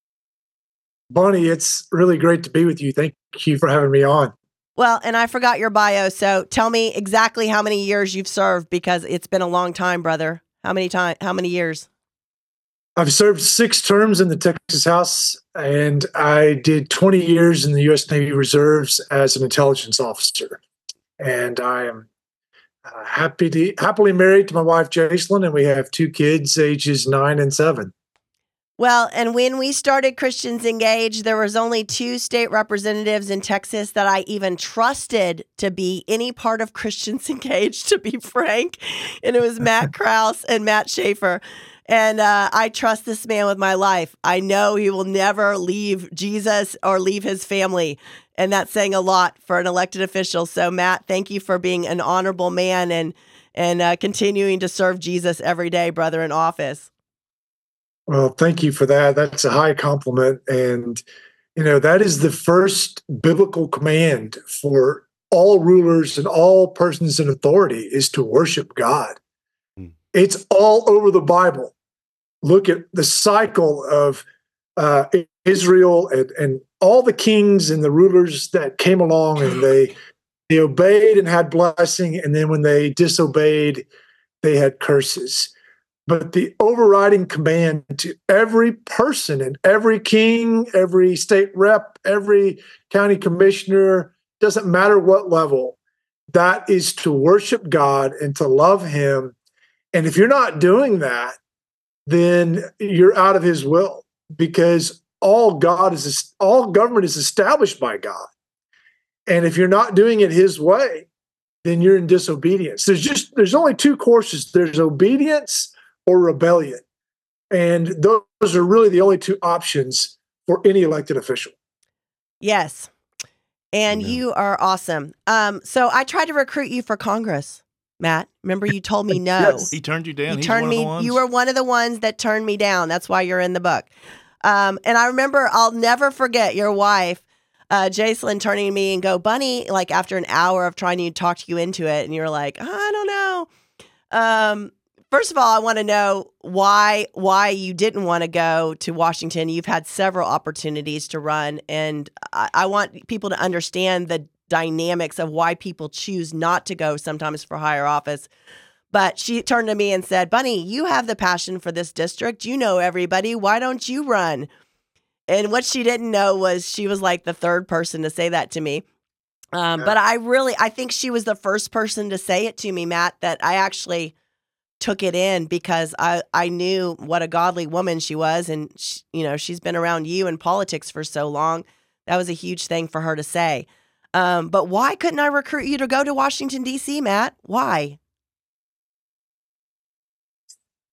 Bonnie, it's really great to be with you. Thank you for having me on. Well, and I forgot your bio, so tell me exactly how many years you've served, because it's been a long time, brother. How many time? How many years? I've served six terms in the Texas House, and I did twenty years in the U S Navy Reserves as an intelligence officer. And I am uh, happy to happily married to my wife, Jacelyn, and we have two kids, ages nine and seven. Well, and when we started Christians Engaged, there was only two state representatives in Texas that I even trusted to be any part of Christians Engaged, to be frank. And it was Matt Krause and Matt Schaefer. And uh, I trust this man with my life. I know he will never leave Jesus or leave his family. And that's saying a lot for an elected official. So, Matt, thank you for being an honorable man and, and uh, continuing to serve Jesus every day, brother, in office. Well, thank you for that. That's a high compliment. And, you know, that is the first biblical command for all rulers and all persons in authority, is to worship God. Mm. It's all over the Bible. Look at the cycle of uh, Israel and, and all the kings and the rulers that came along, and they, they obeyed and had blessing. And then when they disobeyed, they had curses. But the overriding command to every person and every king, every state rep, every county commissioner, doesn't matter what level, that is to worship God and to love him. And if you're not doing that, then you're out of his will, because all God is, all government is established by God. And if you're not doing it his way, then you're in disobedience. There's just, there's only two courses. There's obedience or rebellion. And those are really the only two options for any elected official. Yes. And Yeah. you are awesome. Um, so I tried to recruit you for Congress, Matt. Remember you told me no. Yes. He turned you down. You He's turned one me, of the ones. you were one of the ones that turned me down. That's why you're in the book. Um, and I remember, I'll never forget your wife, uh, Jacelyn, turning to me and go, Bunny, like after an hour of trying to talk you into it. And you're like, I don't know. Um, First of all, I want to know why why you didn't want to go to Washington. You've had several opportunities to run, and I, I want people to understand the dynamics of why people choose not to go sometimes for higher office. But she turned to me and said, Bunny, you have the passion for this district. You know everybody. Why don't you run? And what she didn't know was she was like the third person to say that to me. Um, Yeah. But I really, I think she was the first person to say it to me, Matt, that I actually took it in, because I, I knew what a godly woman she was. And, she, you know, she's been around you in politics for so long. That was a huge thing for her to say. Um, but why couldn't I recruit you to go to Washington, D C, Matt? Why?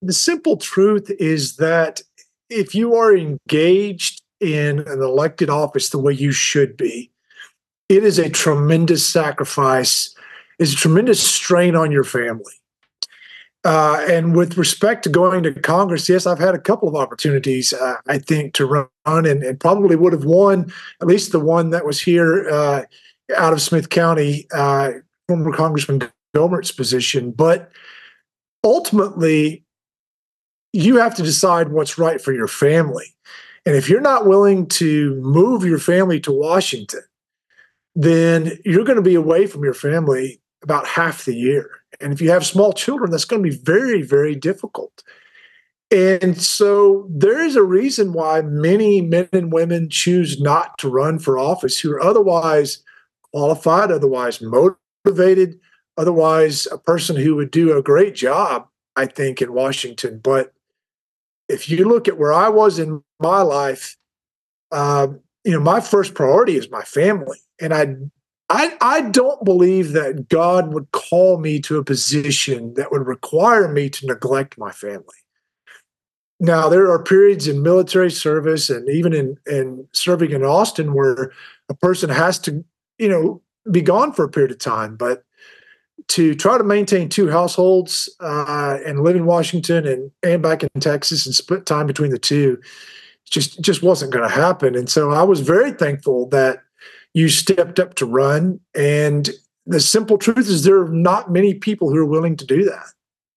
the simple truth is that if you are engaged in an elected office the way you should be, it is a tremendous sacrifice, it's a tremendous strain on your family. Uh, and with respect to going to Congress, yes, I've had a couple of opportunities, uh, I think, to run and, and probably would have won, at least the one that was here uh, out of Smith County, uh, former Congressman Gohmert's position. But ultimately, you have to decide what's right for your family. And if you're not willing to move your family to Washington, then you're going to be away from your family about half the year. And if you have small children, that's going to be very, very difficult. And so there is a reason why many men and women choose not to run for office who are otherwise qualified, otherwise motivated, otherwise a person who would do a great job, I think, in Washington. But if you look at where I was in my life, um, you know, my first priority is my family. And I I, I don't believe that God would call me to a position that would require me to neglect my family. Now, there are periods in military service and even in, in serving in Austin where a person has to, you know, be gone for a period of time. But to try to maintain two households uh, and live in Washington and, and back in Texas and split time between the two just, just wasn't going to happen. And so I was very thankful that you stepped up to run. And the simple truth is there are not many people who are willing to do that.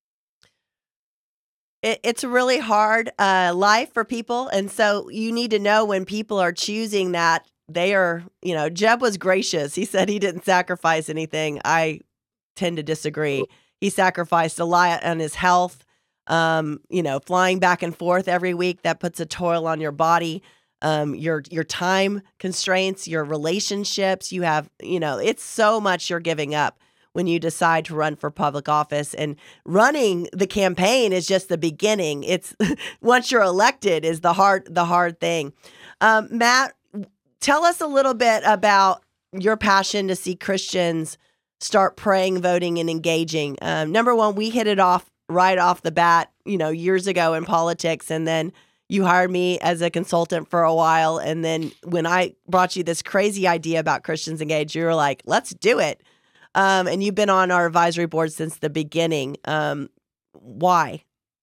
It, it's a really hard uh, life for people. And so you need to know when people are choosing that, they are, you know, Jeb was gracious. He said he didn't sacrifice anything. I tend to disagree. He sacrificed a lot on his health, um, you know, flying back and forth every week. That puts a toil on your body. Um, your your time constraints, your relationships, you have, you know, it's so much you're giving up when you decide to run for public office. And running the campaign is just the beginning. It's once you're elected is the hard the hard thing. Um, Matt, tell us a little bit about your passion to see Christians start praying, voting, and engaging. Um, number one, we hit it off right off the bat, you know, years ago in politics, and then you hired me as a consultant for a while. And then when I brought you this crazy idea about Christians Engage, you were like, let's do it. Um, and you've been on our advisory board since the beginning. Um, why?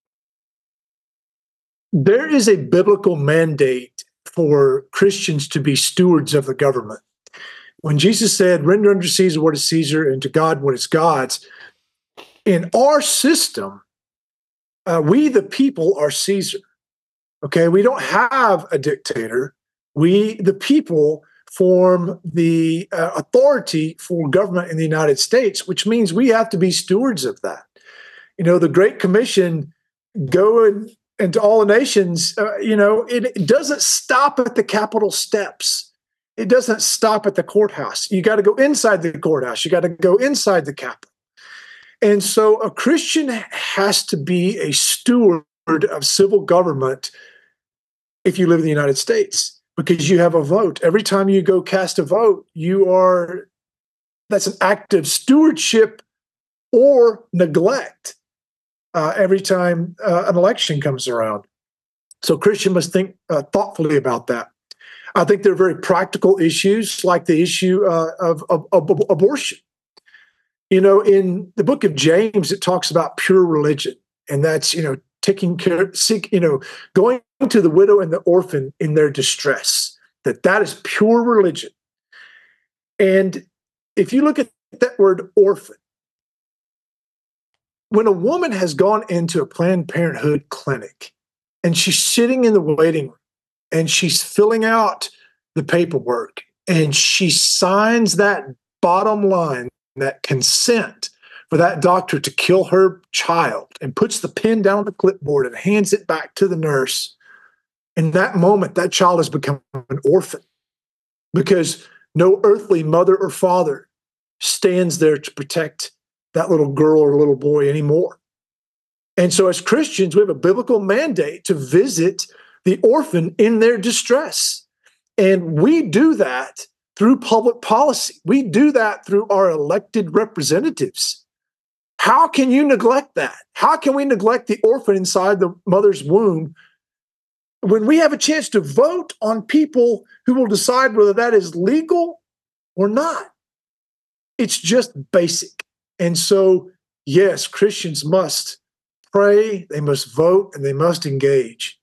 There is a biblical mandate for Christians to be stewards of the government. When Jesus said, render unto Caesar what is Caesar and to God what is God's, in our system, uh, we the people are Caesar. Okay, we don't have a dictator. We, the people, form the uh, authority for government in the United States, which means we have to be stewards of that. You know, the Great Commission, go in, into all the nations, uh, you know, it, it doesn't stop at the Capitol steps. It doesn't stop at the courthouse. You got to go inside the courthouse. You got to go inside the Capitol. And so a Christian has to be a steward of civil government if you live in the United States, because you have a vote. Every time you go cast a vote, you are, that's an act of stewardship or neglect uh, every time uh, an election comes around. So Christian must think uh, thoughtfully about that. I think there are very practical issues like the issue uh, of, of, of abortion. You know, in the book of James, it talks about pure religion, and that's, you know, taking care, seek, you know, going to the widow and the orphan in their distress, that that is pure religion. And if you look at that word orphan, when a woman has gone into a Planned Parenthood clinic and she's sitting in the waiting room and she's filling out the paperwork and she signs that bottom line, that consent for that doctor to kill her child, and puts the pen down on the clipboard and hands it back to the nurse, in that moment, that child has become an orphan because no earthly mother or father stands there to protect that little girl or little boy anymore. And so as Christians, we have a biblical mandate to visit the orphan in their distress. And we do that through public policy. We do that through our elected representatives. How can you neglect that? How can we neglect the orphan inside the mother's womb when we have a chance to vote on people who will decide whether that is legal or not? It's just basic. And so, yes, Christians must pray, they must vote, and they must engage.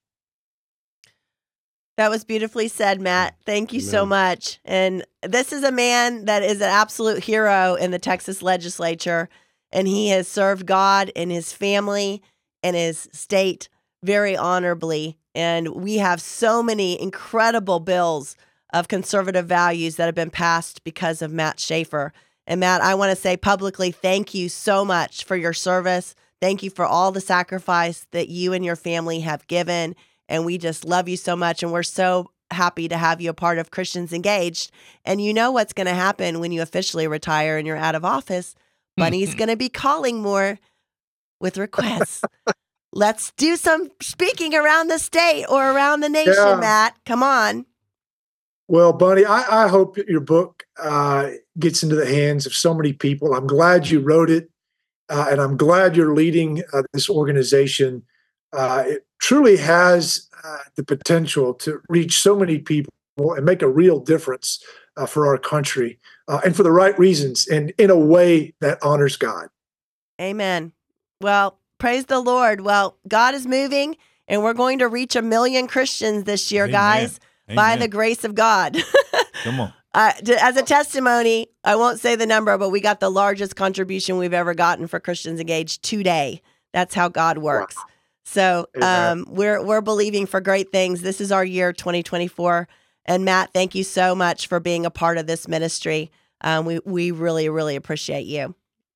That was beautifully said, Matt. Thank you so much. And this is a man that is an absolute hero in the Texas legislature, and he has served God and his family and his state very honorably. And we have so many incredible bills of conservative values that have been passed because of Matt Schaefer. And Matt, I want to say publicly, thank you so much for your service. Thank you for all the sacrifice that you and your family have given. And we just love you so much. And we're so happy to have you a part of Christians Engaged. And you know what's going to happen when you officially retire and you're out of office. Bunny's going to be calling more with requests. Let's do some speaking around the state or around the nation, yeah. Matt. Come on. Well, Bunny, I, I hope your book uh, gets into the hands of so many people. I'm glad you wrote it, uh, and I'm glad you're leading uh, this organization. Uh, it truly has uh, the potential to reach so many people and make a real difference uh, for our country, uh, and for the right reasons, and in a way that honors God. Amen. Well, praise the Lord. Well, God is moving, and we're going to reach a million Christians this year, Amen. guys. Amen. By the grace of God. Come on. Uh, to, as a testimony, I won't say the number, but we got the largest contribution we've ever gotten for Christians Engaged today. That's how God works. Wow. So um, we're we're believing for great things. This is our year, twenty twenty-four. And Matt, thank you so much for being a part of this ministry. Um, we we really really appreciate you.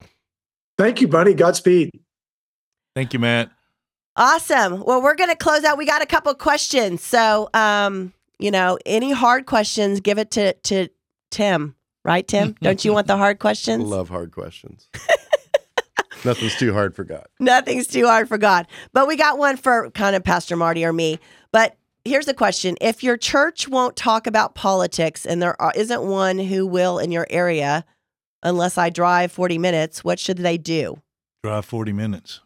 Thank you, buddy. Godspeed. Thank you, Matt. Awesome. Well, we're going to close out. We got a couple questions. So. Um, You know, any hard questions, give it to, to Tim. Right, Tim? Don't you want the hard questions? Love hard questions. Nothing's too hard for God. Nothing's too hard for God. But we got one for kind of Pastor Marty or me. But here's the question. If your church won't talk about politics and there isn't one who will in your area, unless I drive forty minutes, what should they do? Drive forty minutes.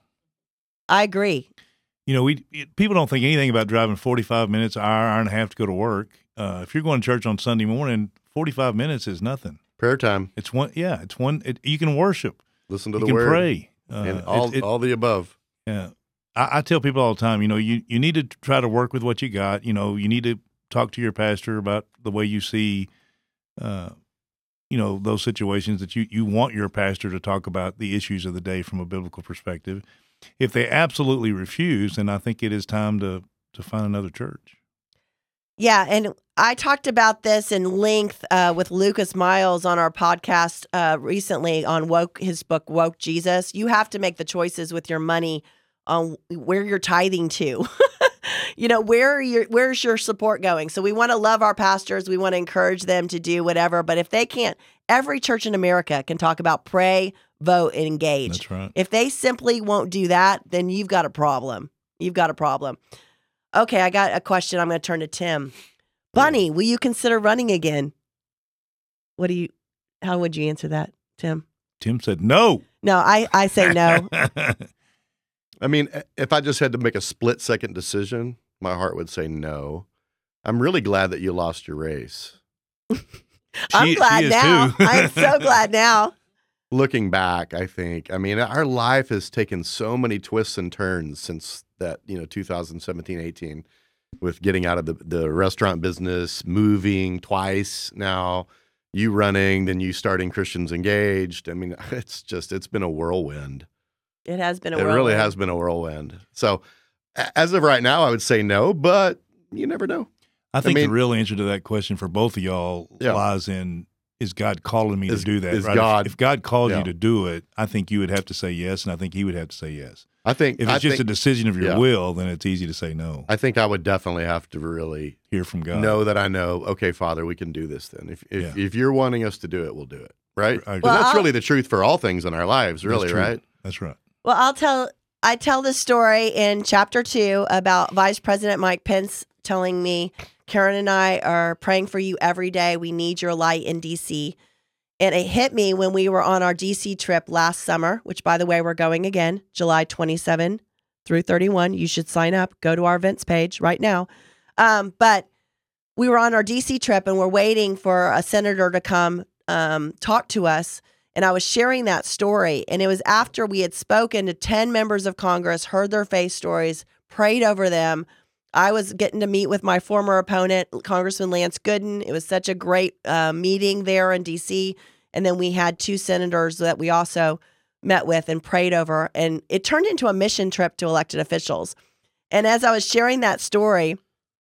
I agree. You know, we people don't think anything about driving forty-five minutes, hour, hour and a half to go to work. Uh, if you're going to church on Sunday morning, forty-five minutes is nothing. Prayer time. It's one, yeah, it's one. It, you can worship, listen to you the can word, pray, uh, and all it, it, all the above. Yeah, I, I tell people all the time. You know, you you need to try to work with what you got. You know, you need to talk to your pastor about the way you see, uh, you know, those situations that you you want your pastor to talk about the issues of the day from a biblical perspective. If they absolutely refuse, then I think it is time to, to find another church. Yeah, and I talked about this in length uh, with Lucas Miles on our podcast uh, recently on woke his book, Woke Jesus. You have to make the choices with your money on where you're tithing to. You know, where are your, where's your support going? So we want to love our pastors. We want to encourage them to do whatever. But if they can't, every church in America can talk about pray, vote, and engage. That's right. If they simply won't do that, then you've got a problem. You've got a problem. Okay, I got a question. I'm going to turn to Tim. Bunny, will you consider running again? What do you, how would you answer that, Tim? Tim said no. No, I, I say no. I mean, if I just had to make a split second decision, my heart would say no. I'm really glad that you lost your race. I'm She- glad she is now. too. I'm so glad now. Looking back, I think, I mean, our life has taken so many twists and turns since that, you know, two thousand seventeen, eighteen, with getting out of the, the restaurant business, moving twice now, you running, then you starting Christians Engaged. I mean, it's just, it's been a whirlwind. It has been a It whirlwind. really has been a whirlwind. So a- as of right now, I would say no, but you never know. I think mean- the real answer to that question for both of y'all Yeah. lies in, is God calling me Is- to do that? is right? God- if, if God called yeah. you to do it, I think you would have to say yes, and I think he would have to say yes. I think If I it's just think, a decision of your yeah. will, then it's easy to say no. I think I would definitely have to really Hear from God. know that I know, okay, Father, we can do this then. If if, Yeah. if you're wanting us to do it, we'll do it. Right? I agree. 'Cause Well, that's I'll- really the truth for all things in our lives, That's really, true. right? That's right. Well, I'll tell. I tell the story in chapter two about Vice President Mike Pence telling me, Karen and I are praying for you every day. We need your light in D C. And it hit me when we were on our D C trip last summer, which, by the way, we're going again, July twenty-seventh through thirty-first. You should sign up. Go to our events page right now. Um, but we were on our D C trip and we're waiting for a senator to come um, talk to us. And I was sharing that story. And it was after we had spoken to ten members of Congress, heard their faith stories, prayed over them. I was getting to meet with my former opponent, Congressman Lance Gooden. It was such a great uh, meeting there in D C. And then we had two senators that we also met with and prayed over. And it turned into a mission trip to elected officials. And as I was sharing that story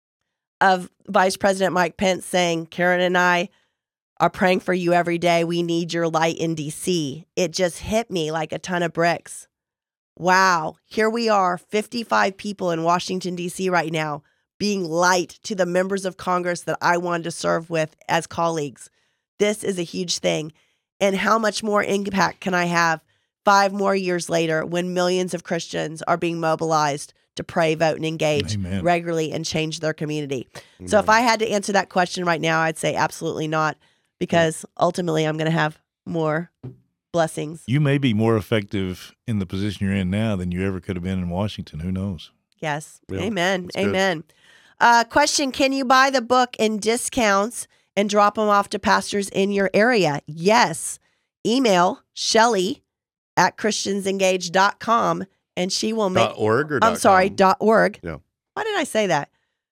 of Vice President Mike Pence saying, Karen and I are praying for you every day. We need your light in D C. It just hit me like a ton of bricks. Wow, here we are, fifty-five people in Washington, D C right now, being light to the members of Congress that I wanted to serve with as colleagues. This is a huge thing. And how much more impact can I have five more years later when millions of Christians are being mobilized to pray, vote, and engage Amen. regularly and change their community? Amen. So if I had to answer that question right now, I'd say absolutely not, because ultimately I'm going to have more blessings. You may be more effective in the position you're in now than you ever could have been in Washington. Who knows? Yes. Yeah, Amen. that's good. Amen. Uh, question, can you buy the book in discounts and drop them off to pastors in your area? Yes. Email Shelly at christians engage dot com and she will make... Dot org or I'm dot sorry, com? dot org. Yeah. Why did I say that?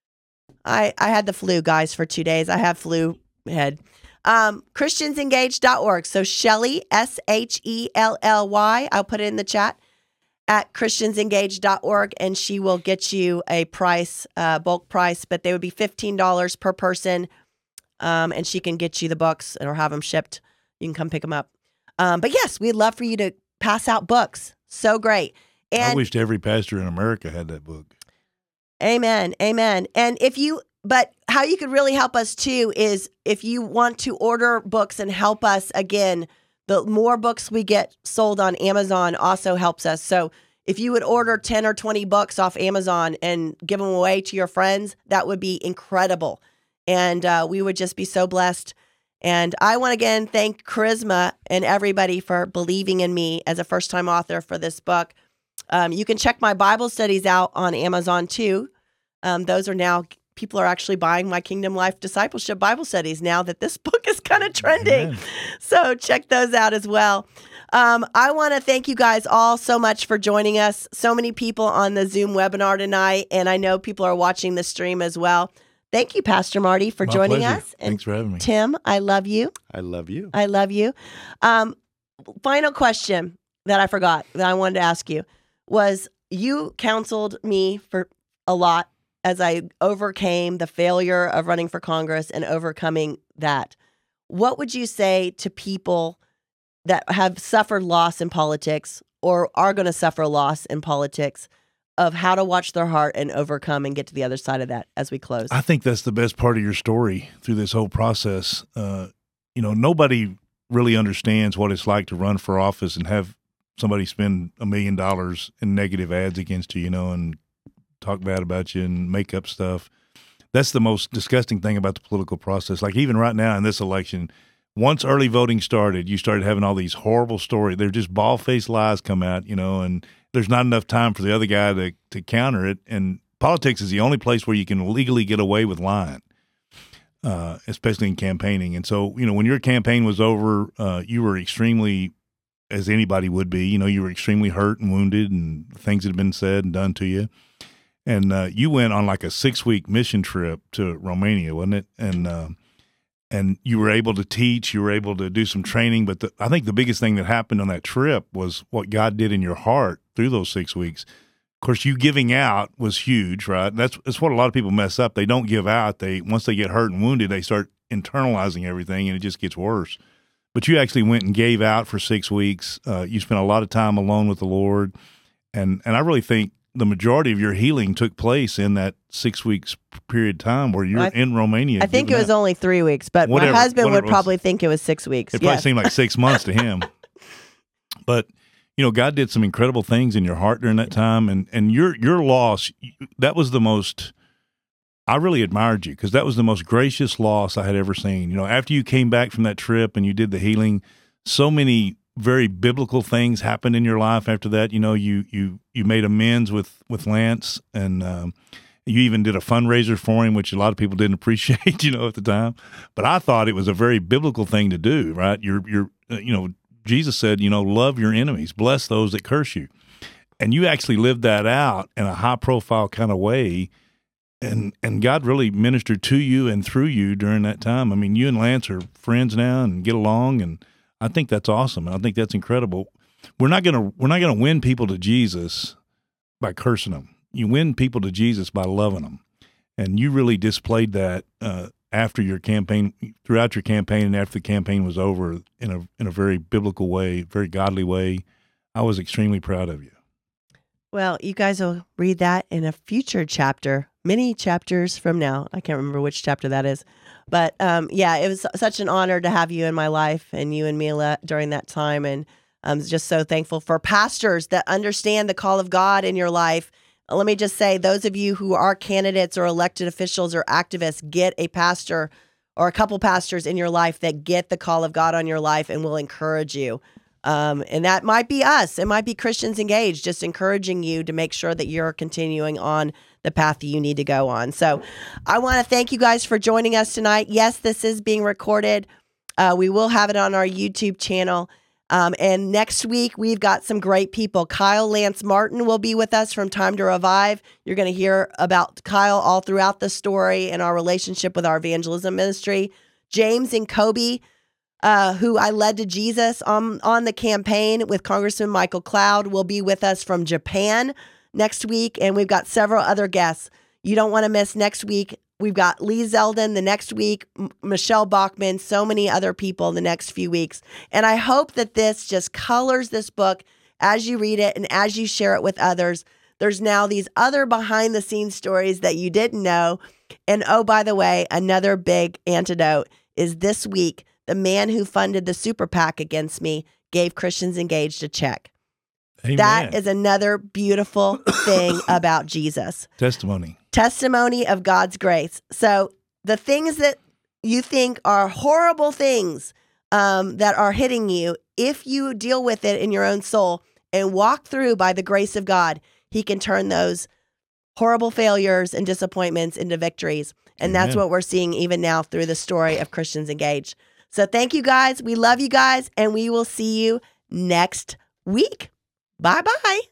I, I had the flu, guys, for two days. I have flu head. Um, christians engage dot org. So Shelly, S H E L L Y, I'll put it in the chat, at christians engage dot org, and she will get you a price, uh, bulk price, but they would be fifteen dollars per person, um, and she can get you the books or have them shipped. You can come pick them up. Um, but yes, we'd love for you to pass out books. So great. And I wished every pastor in America had that book. Amen. Amen. And if you, but how you could really help us too is if you want to order books and help us, again, the more books we get sold on Amazon also helps us. So if you would order ten or twenty books off Amazon and give them away to your friends, that would be incredible. And uh, we would just be so blessed. And I want to again thank Charisma and everybody for believing in me as a first-time author for this book. Um, you can check my Bible studies out on Amazon too. Um, those are now, people are actually buying my Kingdom Life Discipleship Bible studies now that this book is kind of trending. Amen. So check those out as well. Um, I want to thank you guys all so much for joining us. So many people on the Zoom webinar tonight, and I know people are watching the stream as well. Thank you, Pastor Marty, for My joining pleasure. us. And Thanks for having me. Tim, I love you. I love you. I love you. Um, final question that I forgot that I wanted to ask you was, you counseled me for a lot as I overcame the failure of running for Congress and overcoming that. What would you say to people that have suffered loss in politics or are going to suffer loss in politics, of how to watch their heart and overcome and get to the other side of that as we close? I think that's the best part of your story through this whole process. Uh, you know, nobody really understands what it's like to run for office and have somebody spend a million dollars in negative ads against you, you know, and talk bad about you and make up stuff. That's the most disgusting thing about the political process. Like even right now in this election, once early voting started, you started having all these horrible stories. They're just bald-faced lies come out, you know, and there's not enough time for the other guy to, to counter it. And politics is the only place where you can legally get away with lying, uh, especially in campaigning. And so, you know, when your campaign was over, uh, you were extremely, as anybody would be, you know, you were extremely hurt and wounded and things had been said and done to you. And uh, you went on like a six-week mission trip to Romania, wasn't it? And uh, and you were able to teach, you were able to do some training. But the, I think the biggest thing that happened on that trip was what God did in your heart through those six weeks. Of course, you giving out was huge, right? That's that's what a lot of people mess up. They don't give out. They once they get hurt and wounded, they start internalizing everything, and it just gets worse. But you actually went and gave out for six weeks. Uh, you spent a lot of time alone with the Lord, and and I really think the majority of your healing took place in that six weeks period of time where you're I, in Romania. I think it was out. only three weeks, but Whatever, my husband would whatever it was. probably think it was six weeks. It probably Yes. seemed like six months to him. But, you know, God did some incredible things in your heart during that time. And, and your, your loss, that was the most, I really admired you because that was the most gracious loss I had ever seen. You know, after you came back from that trip and you did the healing, so many very biblical things happened in your life after that. You know, you you you made amends with with Lance, and um, you even did a fundraiser for him, which a lot of people didn't appreciate, you know, at the time. But I thought it was a very biblical thing to do, right? You're you're uh, you know, Jesus said, you know, love your enemies, bless those that curse you, and you actually lived that out in a high profile kind of way. And and God really ministered to you and through you during that time. I mean, you and Lance are friends now and get along, and I think that's awesome. And I think that's incredible. We're not gonna we're not gonna win people to Jesus by cursing them. You win people to Jesus by loving them, and you really displayed that uh, after your campaign, throughout your campaign, and after the campaign was over in a in a very biblical way, very godly way. I was extremely proud of you. Well, you guys will read that in a future chapter, many chapters from now. I can't remember which chapter that is. But um, yeah, it was such an honor to have you in my life and you and Mila during that time. And I'm just so thankful for pastors that understand the call of God in your life. Let me just say, those of you who are candidates or elected officials or activists, get a pastor or a couple pastors in your life that get the call of God on your life and will encourage you. Um, and that might be us. It might be Christians Engaged, just encouraging you to make sure that you're continuing on the path that you need to go on. So I want to thank you guys for joining us tonight. Yes, this is being recorded. Uh, we will have it on our YouTube channel. Um, and next week, we've got some great people. Kyle Lance Martin will be with us from Time to Revive. You're going to hear about Kyle all throughout the story and our relationship with our evangelism ministry. James and Kobe, Uh, who I led to Jesus on, on the campaign with Congressman Michael Cloud, will be with us from Japan next week. And we've got several other guests. You don't want to miss next week. We've got Lee Zeldin the next week, M- Michelle Bachman, so many other people the next few weeks. And I hope that this just colors this book as you read it and as you share it with others. There's now these other behind the scenes stories that you didn't know. And oh, by the way, another big antidote is this week. The man who funded the super PAC against me gave Christians Engaged a check. Amen. That is another beautiful thing about Jesus. Testimony. Testimony of God's grace. So the things that you think are horrible things um, that are hitting you, if you deal with it in your own soul and walk through by the grace of God, he can turn those horrible failures and disappointments into victories. And Amen. That's what we're seeing even now through the story of Christians Engaged. So thank you guys. We love you guys, and we will see you next week. Bye-bye.